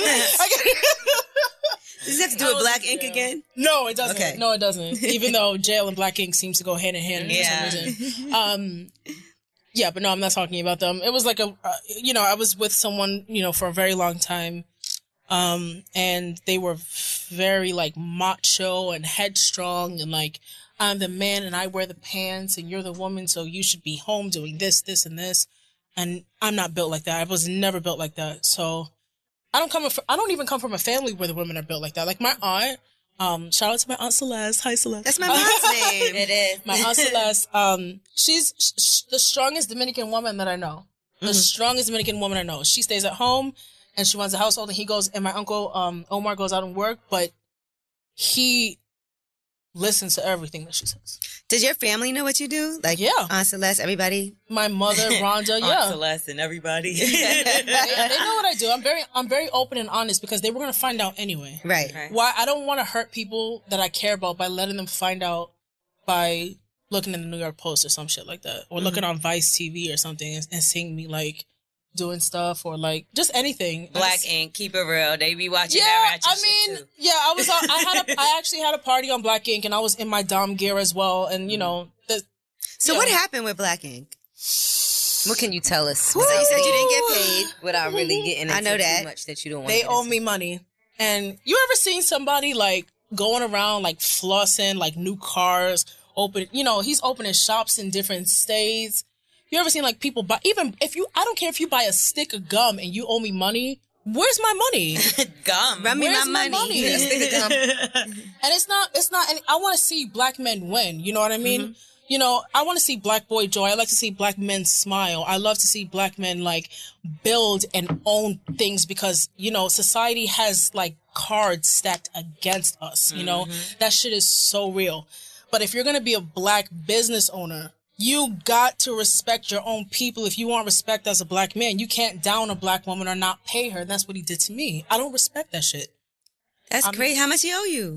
does it have to do with Black ink again? No, it doesn't. Okay. No, it doesn't. Even though jail and Black ink seems to go hand in hand for some reason. Yeah, but no, I'm not talking about them. It was like I was with someone, for a very long time. And they were very, like, macho and headstrong and, like, I'm the man and I wear the pants and you're the woman, so you should be home doing this, this, and this. And I'm not built like that. I was never built like that. So I don't even come from a family where the women are built like that. Like, my aunt, shout out to my Aunt Celeste. Hi, Celeste. That's my mom's name. It is. My Aunt Celeste, she's the strongest Dominican woman that I know. The strongest Dominican woman I know. She stays at home and she runs the household, and he goes, and my uncle, Omar, goes out and work, but he listens to everything that she says. Does your family know what you do? Like, yeah. Aunt Celeste, everybody? My mother, Rhonda, yeah. Aunt Celeste and everybody. they know what I do. I'm very open and honest because they were going to find out anyway. Right. Why I don't want to hurt people that I care about by letting them find out by looking in the New York Post or some shit like that, or looking on Vice TV or something and seeing me, like, doing stuff, or, like, just anything. Black ink, keep it real. They be watching that ratchet shit too. Yeah, I actually had a party on Black Ink, and I was in my Dom gear as well, and, So what happened with Black Ink? What can you tell us? So you said you didn't get paid. Without really getting into too much that you don't want to They owe me money. And you ever seen somebody, like, going around, like, flossing, like, new cars, he's opening shops in different states. You ever seen, like, people buy, I don't care if you buy a stick of gum and you owe me money, where's my money? Gum. Run me my money. A stick of gum. And it's not, and I want to see Black men win, you know what I mean? I want to see Black boy joy. I like to see Black men smile. I love to see Black men, like, build and own things because, society has, like, cards stacked against us, That shit is so real. But if you're going to be a Black business owner, you got to respect your own people. If you want respect as a Black man, you can't down a Black woman or not pay her. That's what he did to me. I don't respect that shit. That's great. How much he owe you?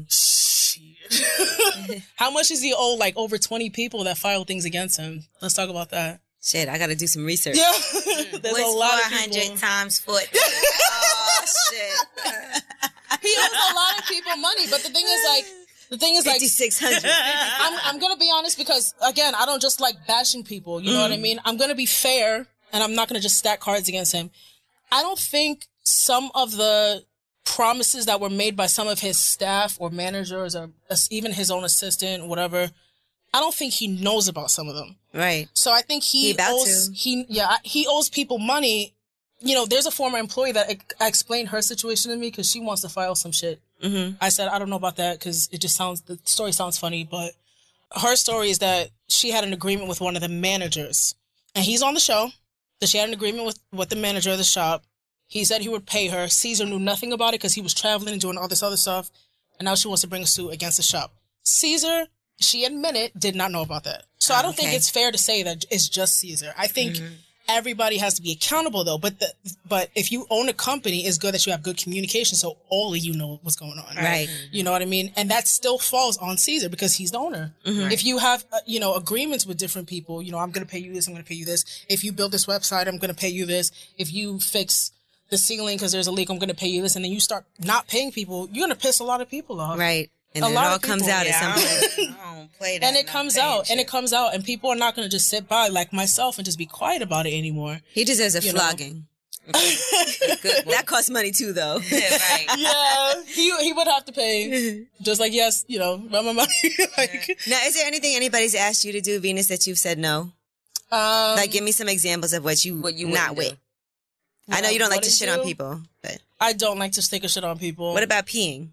Shit. How much does he owe, like, over 20 people that filed things against him? Let's talk about that. Shit, I got to do some research. Yeah. There's What's a lot 400 of times foot? Oh, shit. He owes a lot of people money, but the thing is, like, The thing is, like, 5,600. I'm gonna be honest because, again, I don't just like bashing people. You know what I mean? I'm gonna be fair, and I'm not gonna just stack cards against him. I don't think some of the promises that were made by some of his staff or managers or even his own assistant, or whatever, I don't think he knows about some of them. Right. So I think he owes people money. You know, there's a former employee that explained her situation to me because she wants to file some shit. Mm-hmm. I said, I don't know about that because the story sounds funny, but her story is that she had an agreement with one of the managers, and he's on the show, that she had an agreement with the manager of the shop. He said he would pay her. Caesar knew nothing about it because he was traveling and doing all this other stuff, and now she wants to bring a suit against the shop. Caesar, she admitted, did not know about that. So I don't think it's fair to say that it's just Caesar. I think everybody has to be accountable, though. But if you own a company, it's good that you have good communication so all of you know what's going on. Right. You know what I mean? And that still falls on Caesar because he's the owner. Mm-hmm. If you have, agreements with different people, I'm going to pay you this, I'm going to pay you this. If you build this website, I'm going to pay you this. If you fix the ceiling because there's a leak, I'm going to pay you this. And then you start not paying people, you're going to piss a lot of people off. Right. And then it all comes out at some point. I don't play that. And it comes out, and people are not going to just sit by like myself and just be quiet about it anymore. He deserves a flogging. That costs money too, though. Right. Yeah, he would have to pay. Just like, yes, run my money. Now, is there anything anybody's asked you to do, Venus, that you've said no? Like, give me some examples of what you not with. I know you don't like to shit on people, but I don't like to take a shit on people. What about peeing?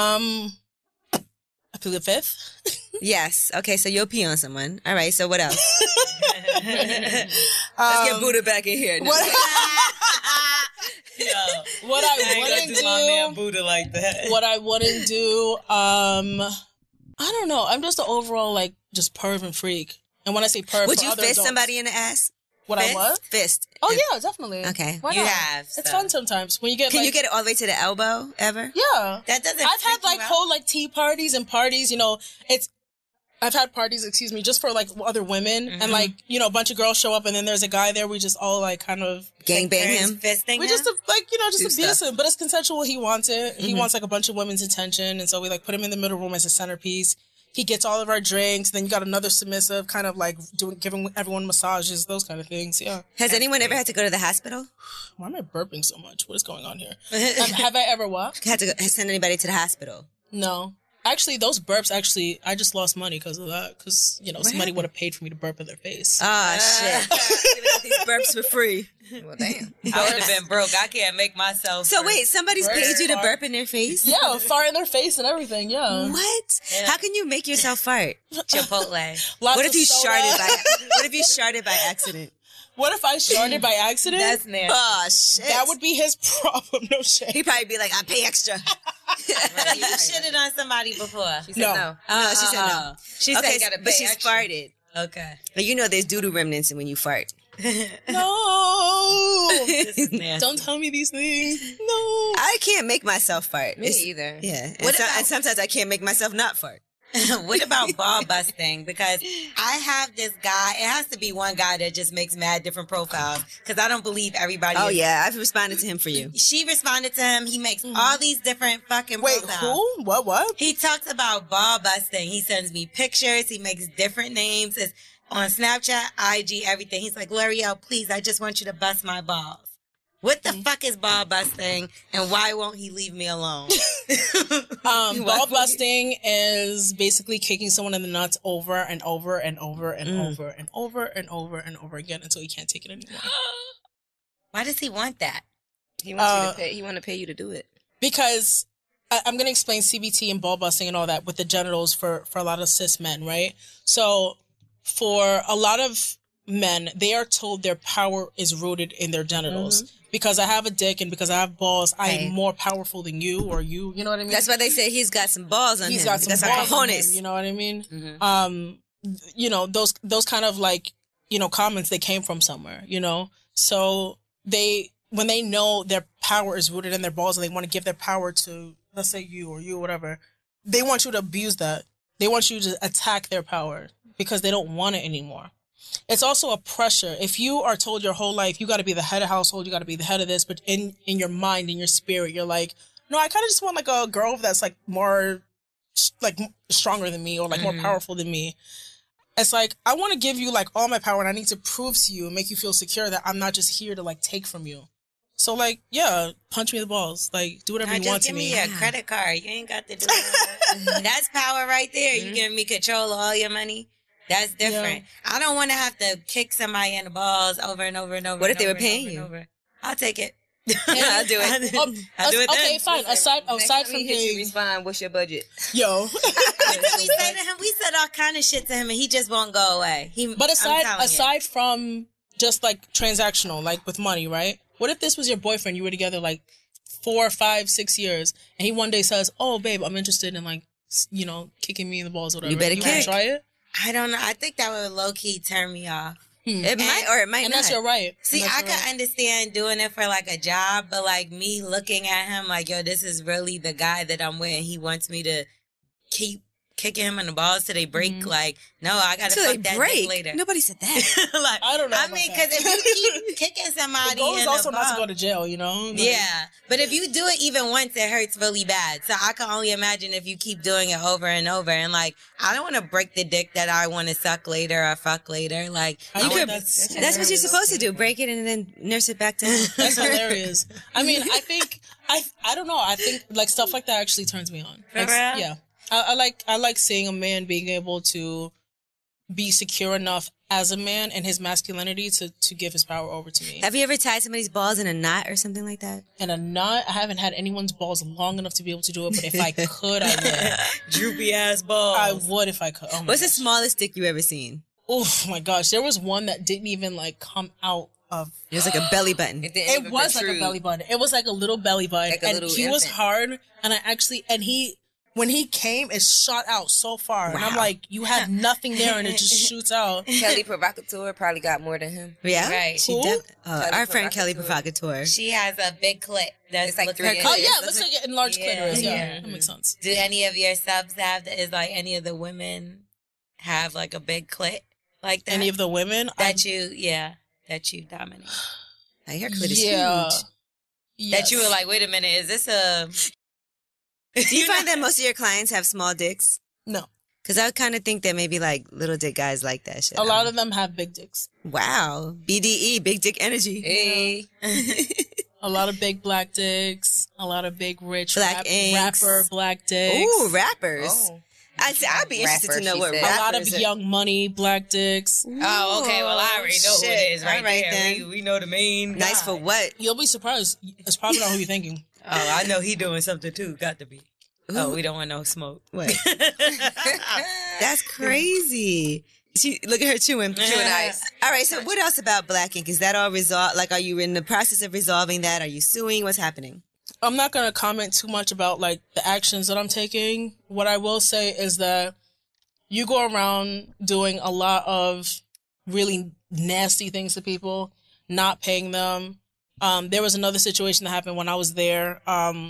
I plead the fifth. Yes. Okay, so you'll pee on someone. All right, so what else? Let's get Buddha back in here. What I wouldn't do, my man Buddha like that. What I wouldn't do, I don't know. I'm just an overall just perv and freak. And when I say perv, would you fist somebody in the ass? What fist? I what? Fist. Oh yeah, definitely. Okay. Why you not? have. It's fun sometimes when you get. Can you get it all the way to the elbow ever? Yeah, that doesn't. I've had whole tea parties and parties. I've had parties, just for other women, and a bunch of girls show up, and then there's a guy there. We just all kind of gangbang him, fisting. We just just abuse him, but it's consensual. He wants it. He wants a bunch of women's attention, and so we put him in the middle room as a centerpiece. He gets all of our drinks. Then you got another submissive, kind of giving everyone massages, those kind of things. Yeah. Has anyone ever had to go to the hospital? Why am I burping so much? What is going on here? Have I ever what? Had to send anybody to the hospital? No. Actually, those burps, I just lost money because of that. Because, somebody would have paid for me to burp in their face. Ah, shit. Giving out these burps for free. Well, damn. I would have been broke. I can't make myself. So wait, somebody's paid you to burp in their face? Yeah, fart in their face and everything, yeah. What? Yeah. How can you make yourself fart? Chipotle. What if you sharted by accident? What if I sharted by accident? That's nasty. Oh, shit. That would be his problem, no shit. He'd probably be like, I pay extra. Have you shitted on somebody before? She said no. No, she said no. She said gotta pay but she's extra. farted. Okay. But there's doo-doo remnants when you fart. No. Don't tell me these things. No. I can't make myself fart. Me either. Yeah. And sometimes I can't make myself not fart. What about ball busting? Because I have this guy. It has to be one guy that just makes mad different profiles. Because I don't believe everybody. Oh, yeah. I've responded to him for you. She responded to him. He makes all these different fucking profiles. Wait, who? What? He talks about ball busting. He sends me pictures. He makes different names. It's on Snapchat, IG, everything. He's like, L'Oreal, please, I just want you to bust my balls. What the fuck is ball busting, and why won't he leave me alone? Ball busting is basically kicking someone in the nuts over and over and over and over and over and over and over again until he can't take it anymore. Why does he want that? He wants you to pay. He want to pay you to do it because I'm going to explain CBT and ball busting and all that with the genitals for a lot of cis men, right? So for a lot of men, they are told their power is rooted in their genitals. Mm-hmm. Because I have a dick and because I have balls, I am more powerful than you or you. You know what I mean? That's why they say he's got some balls on him. He's got some balls on him. You know what I mean? Mm-hmm. Those kind of comments, they came from somewhere, So when they know their power is rooted in their balls and they want to give their power to, let's say you or whatever, they want you to abuse that. They want you to attack their power because they don't want it anymore. It's also a pressure. If you are told your whole life, you got to be the head of household, you got to be the head of this, but in your mind, in your spirit, you're like, no, I kind of just want a girl that's more like stronger than me or like more powerful than me. It's like, I want to give you like all my power, and I need to prove to you and make you feel secure that I'm not just here to like take from you. So like, yeah, punch me in the balls. Like, do whatever you want to me. Just give me a credit card. You ain't got to do that. That's power right there. You giving me control of all your money. That's different. Yeah. I don't want to have to kick somebody in the balls over and over and over. What if they were paying you? I'll take it. I'll do it. I'll do it. Okay, fine. Aside from him, you respond, what's your budget? Yo. We say to him, we said all kind of shit to him, and he just won't go away. But aside from just like transactional, like with money, right? What if this was your boyfriend? You were together like 4, 5, 6 years, and he one day says, "Oh, babe, I'm interested in like, you know, kicking me in the balls or whatever." You better kick. Try it. I don't know. I think that would low key turn me off. It might or it might not. And that's your right. See, I could understand doing it for like a job, but like me looking at him like, yo, this is really the guy that I'm with, and he wants me to keep kicking him in the balls till they break. Like, no, I gotta fuck that dick later. Nobody said that. Like, I don't know. I mean, because if you keep kicking somebody, the goal is also not to go to jail, you know. Like, yeah, but if you do it even once, it hurts really bad. So I can only imagine if you keep doing it over and over. And like, I don't want to break the dick that I want to suck later or fuck later. Like, that's what you're supposed to do. Break it and then nurse it back to him. That's hilarious. I mean, I don't know. I think like stuff like that actually turns me on. Like, yeah. I like seeing a man being able to be secure enough as a man and his masculinity to give his power over to me. Have you ever tied somebody's balls in a knot or something like that? In a knot? I haven't had anyone's balls long enough to be able to do it, but if I could, I would. Droopy ass balls. I would if I could. Oh What's the smallest dick you ever seen? Oh my gosh. There was one that didn't even like come out of... It was like a belly button. It was like a belly button. It was like a little belly button. Like and he was hard, and when he came, it shot out so far. Wow. And I'm like, you have nothing there and it just shoots out. Kelly Provocateur probably got more than him. Yeah? Right. Our friend Kelly Provocateur. She has a big clit. That's like 3 inches. Oh, yeah. It looks like an enlarged clitoris. Yeah. That makes sense. Do any of your subs have, any of the women have like a big clit like that? Any of the women? That you dominate. Now, your clit is huge. Yes. That you were like, wait a minute, is this a... Do you find that most of your clients have small dicks? No. Because I kind of think that maybe like little dick guys like that shit. A lot of them have big dicks. Wow. BDE, big dick energy. Hey. A lot of big black dicks. A lot of big rich rapper black dicks. Ooh, rappers. Oh. I'd be interested to know what rappers. A lot of Young Money black dicks. Oh, okay. Well, I already know who it is right there. Then. We know the main guy. Nice for what? You'll be surprised. It's probably not who you're thinking. Oh, I know he doing something too. Got to be. Ooh. Oh, we don't want no smoke. What? That's crazy. Look at her chewing ice. All right, so what else about Black Ink? Is that all resolved? Like, are you in the process of resolving that? Are you suing? What's happening? I'm not going to comment too much about, like, the actions that I'm taking. What I will say is that you go around doing a lot of really nasty things to people, not paying them. There was another situation that happened when I was there.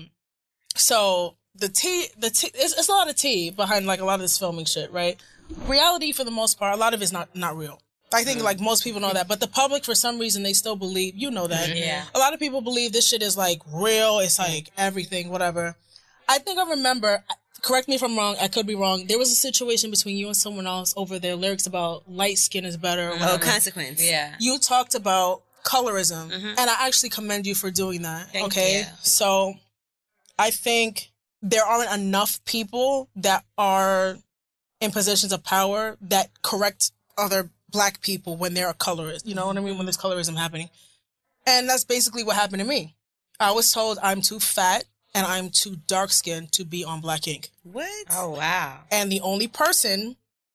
So it's a lot of tea behind like a lot of this filming shit, right? Reality, for the most part, a lot of it's not real. I think like most people know that, but the public, for some reason, they still believe, you know that. Yeah. A lot of people believe this shit is like real. It's like everything, whatever. I think I remember, correct me if I'm wrong, I could be wrong. There was a situation between you and someone else over their lyrics about light skin is better. Oh, Consequence. Yeah. You talked about colorism, and I actually commend you for doing that. Thank you. So I think there aren't enough people that are in positions of power that correct other Black people when they're a colorist. You know what I mean? When there's colorism happening. And that's basically what happened to me. I was told I'm too fat and I'm too dark-skinned to be on Black Ink. What? Oh, wow. And the only person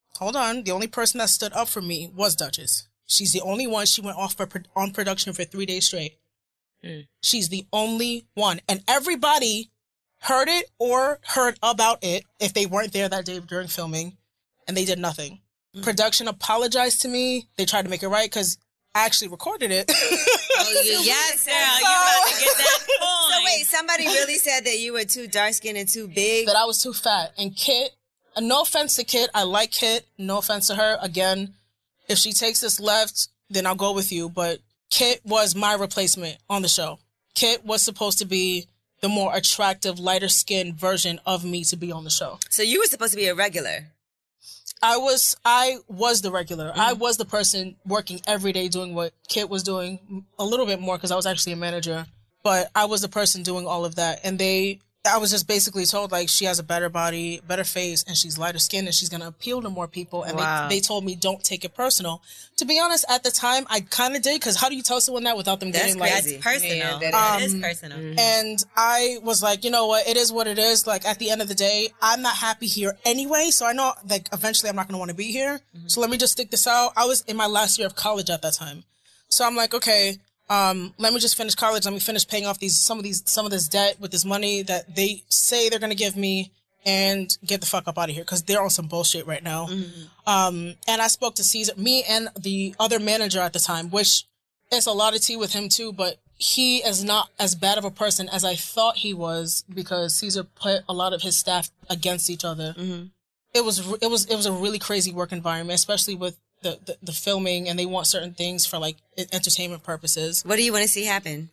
that stood up for me was Duchess. She's the only one. She went off on production for 3 days straight. She's the only one. And everybody heard it or heard about it if they weren't there that day during filming, and they did nothing. Production apologized to me. They tried to make it right because I actually recorded it. Yes, girl. You about to get that point. So wait, somebody really said that you were too dark-skinned and too big? That I was too fat. And Kit, no offense to Kit, I like Kit. No offense to her. Again, if she takes this left, then I'll go with you. But Kit was my replacement on the show. Kit was supposed to be the more attractive, lighter skinned version of me to be on the show. So you were supposed to be a regular. I was the regular. I was the person working every day doing what Kit was doing, a little bit more because I was actually a manager. But I was the person doing all of that. And I was just basically told, like, she has a better body, better face, and she's lighter skinned, and she's going to appeal to more people. And they told me, don't take it personal. To be honest, at the time, I kind of did, because how do you tell someone that without them getting, like... That's personal. Yeah, that is personal. Mm-hmm. And I was like, you know what? It is what it is. Like, at the end of the day, I'm not happy here anyway, so I know, like, eventually I'm not going to want to be here. Mm-hmm. So let me just stick this out. I was in my last year of college at that time. So I'm like, okay... let me just finish college. Let me finish paying off some of this debt with this money that they say they're going to give me and get the fuck up out of here because they're on some bullshit right now. Mm-hmm. And I spoke to Caesar, me and the other manager at the time, which is a lot of tea with him too, but he is not as bad of a person as I thought he was because Caesar put a lot of his staff against each other. Mm-hmm. It was a really crazy work environment, especially with the filming, and they want certain things for like entertainment purposes. What do you want to see happen?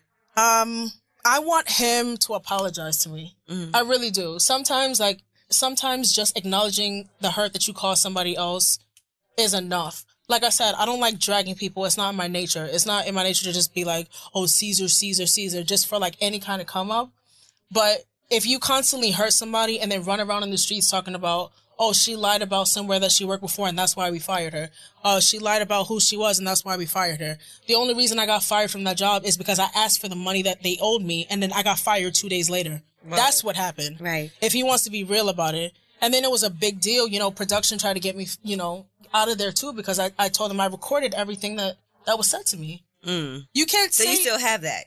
I want him to apologize to me. Mm-hmm. I really do. Sometimes just acknowledging the hurt that you caused somebody else is enough. Like I said, I don't like dragging people. It's not in my nature. It's not in my nature to just be like, oh, Caesar, Caesar, Caesar, just for like any kind of come up. But if you constantly hurt somebody and then run around in the streets talking about, oh, she lied about somewhere that she worked before and that's why we fired her. She lied about who she was and that's why we fired her. The only reason I got fired from that job is because I asked for the money that they owed me and then I got fired 2 days later. Right. That's what happened. Right. If he wants to be real about it. And then it was a big deal, production tried to get me, out of there too because I told them I recorded everything that was said to me. Mm. You can't say... So you still have that?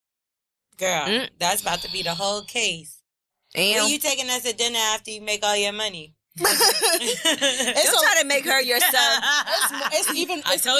Girl, that's about to be the whole case. When you taking us to dinner after you make all your money? Don't try to make her your son. It's even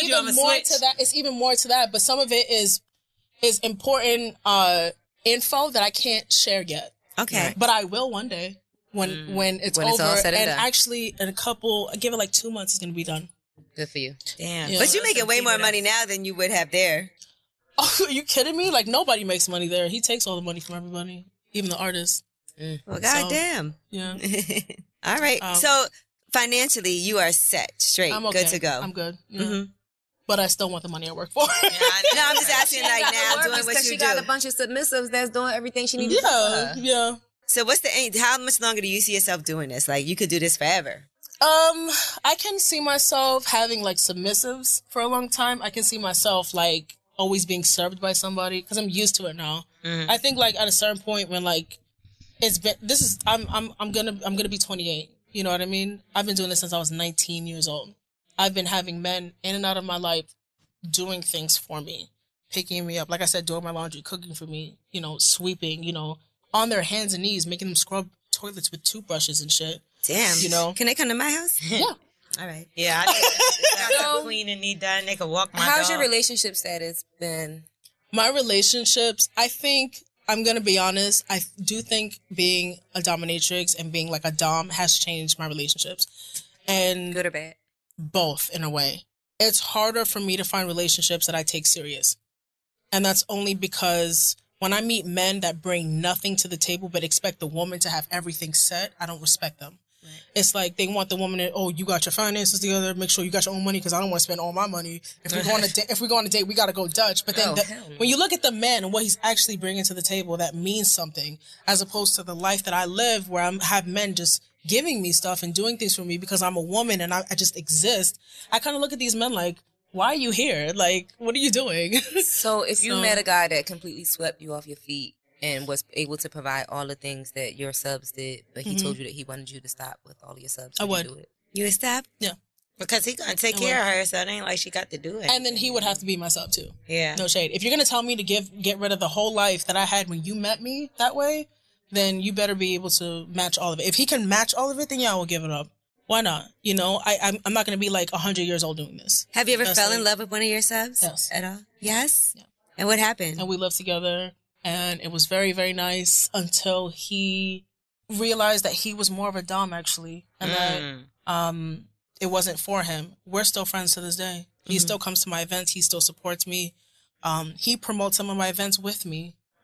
more to that, but some of it is important info that I can't share yet. Okay. But I will one day when it's over. All said and done. Actually I give it like 2 months, it's gonna be done. Good for you. Damn. Yeah. But you're making way more money now than you would have there. Oh, are you kidding me? Like nobody makes money there. He takes all the money from everybody, even the artists. Well, goddamn. Yeah. All right. So financially, you are set, straight, I'm okay. Good to go. I'm good. Yeah. Mm-hmm. But I still want the money I work for. No, I'm just asking like now, doing what you do. She got a bunch of submissives that's doing everything she needs to do. Yeah. So what's the aim? How much longer do you see yourself doing this? Like you could do this forever. I can see myself having like submissives for a long time. I can see myself like always being served by somebody because I'm used to it now. Mm-hmm. I think like at a certain point when like I'm gonna be 28. You know what I mean? I've been doing this since I was 19 years old. I've been having men in and out of my life doing things for me, picking me up. Like I said, doing my laundry, cooking for me, sweeping, on their hands and knees, making them scrub toilets with toothbrushes and shit. Damn. Can they come to my house? Yeah. All right. Yeah. I got cleaning need done. They can walk my dog. How's your relationship status been? My relationships, I think, I'm going to be honest, I do think being a dominatrix and being like a dom has changed my relationships. And good or bad? Both, in a way. It's harder for me to find relationships that I take serious. And that's only because when I meet men that bring nothing to the table but expect the woman to have everything set, I don't respect them. Right. It's like they want the woman to, you got your finances together, make sure you got your own money because I don't want to spend all my money. If we go on a date, we got to go Dutch. But then when you look at the man and what he's actually bringing to the table, that means something, as opposed to the life that I live where I have men just giving me stuff and doing things for me because I'm a woman and I just exist. I kind of look at these men like, why are you here? Like, what are you doing? So if you met a guy that completely swept you off your feet and was able to provide all the things that your subs did, but he told you that he wanted you to stop with all your subs, I would. You do it? You would stop? Yeah. Because he gonna take care of her, so it ain't like she got to do it. And then he would have to be my sub too. Yeah. No shade. If you're gonna tell me to get rid of the whole life that I had when you met me that way, then you better be able to match all of it. If he can match all of it, then yeah, I will give it up. Why not? I'm not going to be like 100 years old doing this. Have you ever fell in love with one of your subs? Yes. At all? Yes? Yeah. And what happened? And we lived together and it was very, very nice until he realized that he was more of a dom actually. And that it wasn't for him. We're still friends to this day. He still comes to my events. He still supports me. He promotes some of my events with me.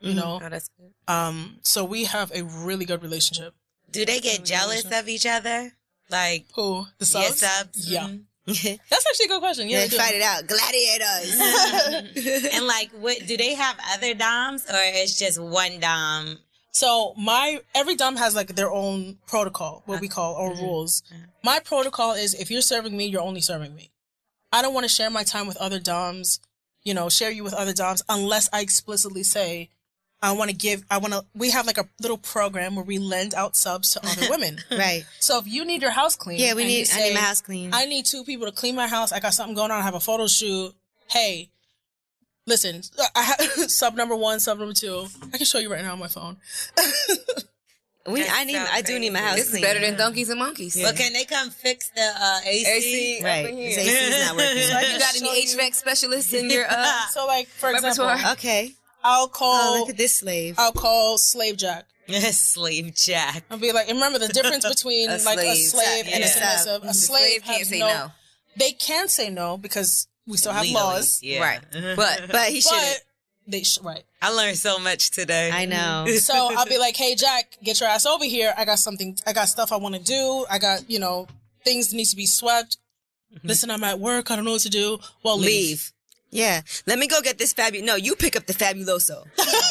you know. Oh, that's good. So we have a really good relationship. Do they get jealous of each other? Like who? The subs? Your subs? Yeah. That's actually a good question. Yeah, they fight it out. Gladiators. And like, what do they have other doms, or it's just one dom? So every dom has like their own protocol, what we call, or rules. My protocol is if you're serving me, you're only serving me. I don't want to share my time with other doms, you know, share you with other doms unless I explicitly say we have like a little program where we lend out subs to other women. Right. So if you need your house clean. Yeah, I need my house clean. I need 2 people to clean my house. I got something going on. I have a photo shoot. Hey, listen, I have sub number 1, sub number 2. I can show you right now on my phone. I do need my house This clean. is better than donkeys and monkeys. Well, can they come fix the AC? AC Right. up in here. His AC is not working. So I You got any HVAC specialists in your So like, for example, repertoire? Okay. I'll Oh, call look at this slave. I'll call Slave Jack. Slave Jack. I'll be like, and remember the difference between A like a slave. slave and a Yeah. submissive. A slave can't has say no. They can say no because we still have Legally, laws. yeah. Right. But he shouldn't. But right. I learned so much today. I know. So I'll be like, hey Jack, get your ass over here. I got stuff I want to do. I got, you know, things that need to be swept. Listen, I'm at work. I don't know what to do. Well, leave. Yeah. Let me go get this No, you pick up the Fabuloso.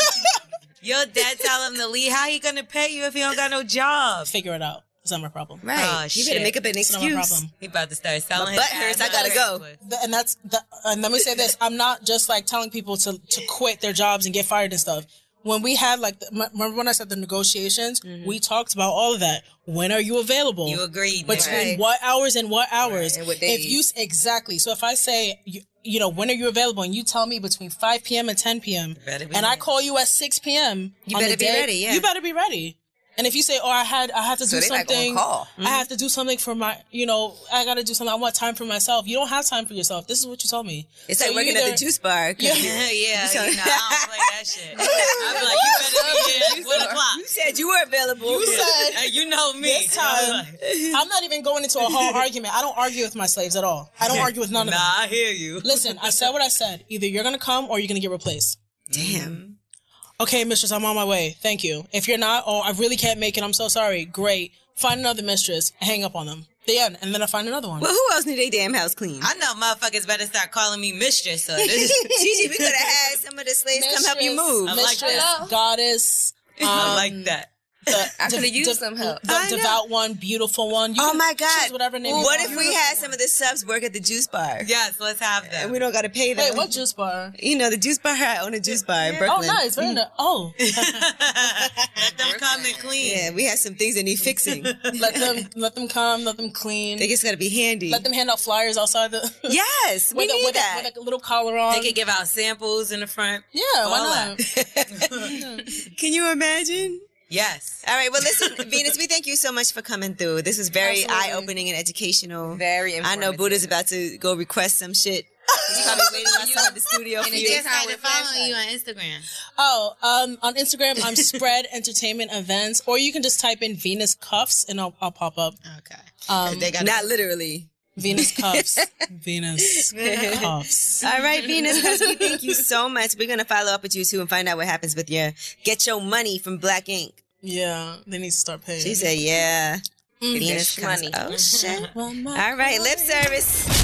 Your dad tell him to leave. How he gonna pay you if he don't got no job? Figure it out. It's not my problem. Right. Oh, you shit. better make up an It's not my excuse. problem. He about to start selling. My butt hurts, I gotta go. And let me say this. I'm not just like telling people to quit their jobs and get fired and stuff. When we had remember when I said the negotiations, we talked about all of that. When are you available? You agreed. Between Right. what hours and what hours? Right, and what days. Exactly. So if I say, you know, when are you available? And you tell me between 5 p.m. and 10 p.m. better be and I ready. call you at 6 p.m. You on better the be day, ready, yeah. You better be ready. And if you say, oh, I have to So do they like something, on call. I have to do something for my, you know, I got to do something. I want time for myself. You don't have time for yourself. This is what you told me. It's So like you working at either- the juice bar. Yeah. Yeah, I So- don't play that shit. I'm like, you better be here at 1 o'clock. You said you were available. You said Hey, you know me. this time. I'm not even going into a whole argument. I don't argue with my slaves at all. I don't argue with none of them. Nah, I hear you. Listen, I said what I said. Either you're going to come or you're going to get replaced. Damn. Okay, mistress, I'm on my way. Thank you. If you're not, I really can't make it. I'm so sorry. Great. Find another mistress. Hang up on them. The end. And then I find another one. Well, who else need their damn house clean? I know motherfuckers better start calling me mistress. So this Gigi, we could have had some of the slaves come help you move. I like Mistress, that. goddess. I like that. I could have used some help. The I know. devout one, beautiful one. You Oh can my God. choose whatever name you What want. if we had some of the subs work at the juice bar? Yes, let's have And them. we don't got to pay them. Wait, what juice bar? You know, the juice bar, I own a juice bar in Oh, Brooklyn. nice. Very nice. Oh, Let them come and clean. Yeah, we have some things that need fixing. let them come. Let them clean. They just got to be handy. Let them hand out flyers outside the. Yes, we need with that. with a little collar on. They could give out samples in the front. Yeah, All why not? Can you imagine? Yes. All right, well, listen, Venus, we thank you so much for coming through. This was very Absolutely. eye-opening and educational. Very I informative. know Buddha's about to go request some shit. He's probably waiting outside the studio for And you. again, how Started following you on Instagram. Oh, on Instagram, I'm Spread Entertainment Events, or you can just type in Venus Cuffs and I'll pop up. Okay. They got not literally. Venus Cuffs. Venus Cuffs. All right, Venus, we thank you so much. We're going to follow up with you, too, and find out what happens with your Get Your Money from Black Ink. Yeah, they need to start paying. She said, yeah. Get Venus your money. Oh, shit. All right, lip service.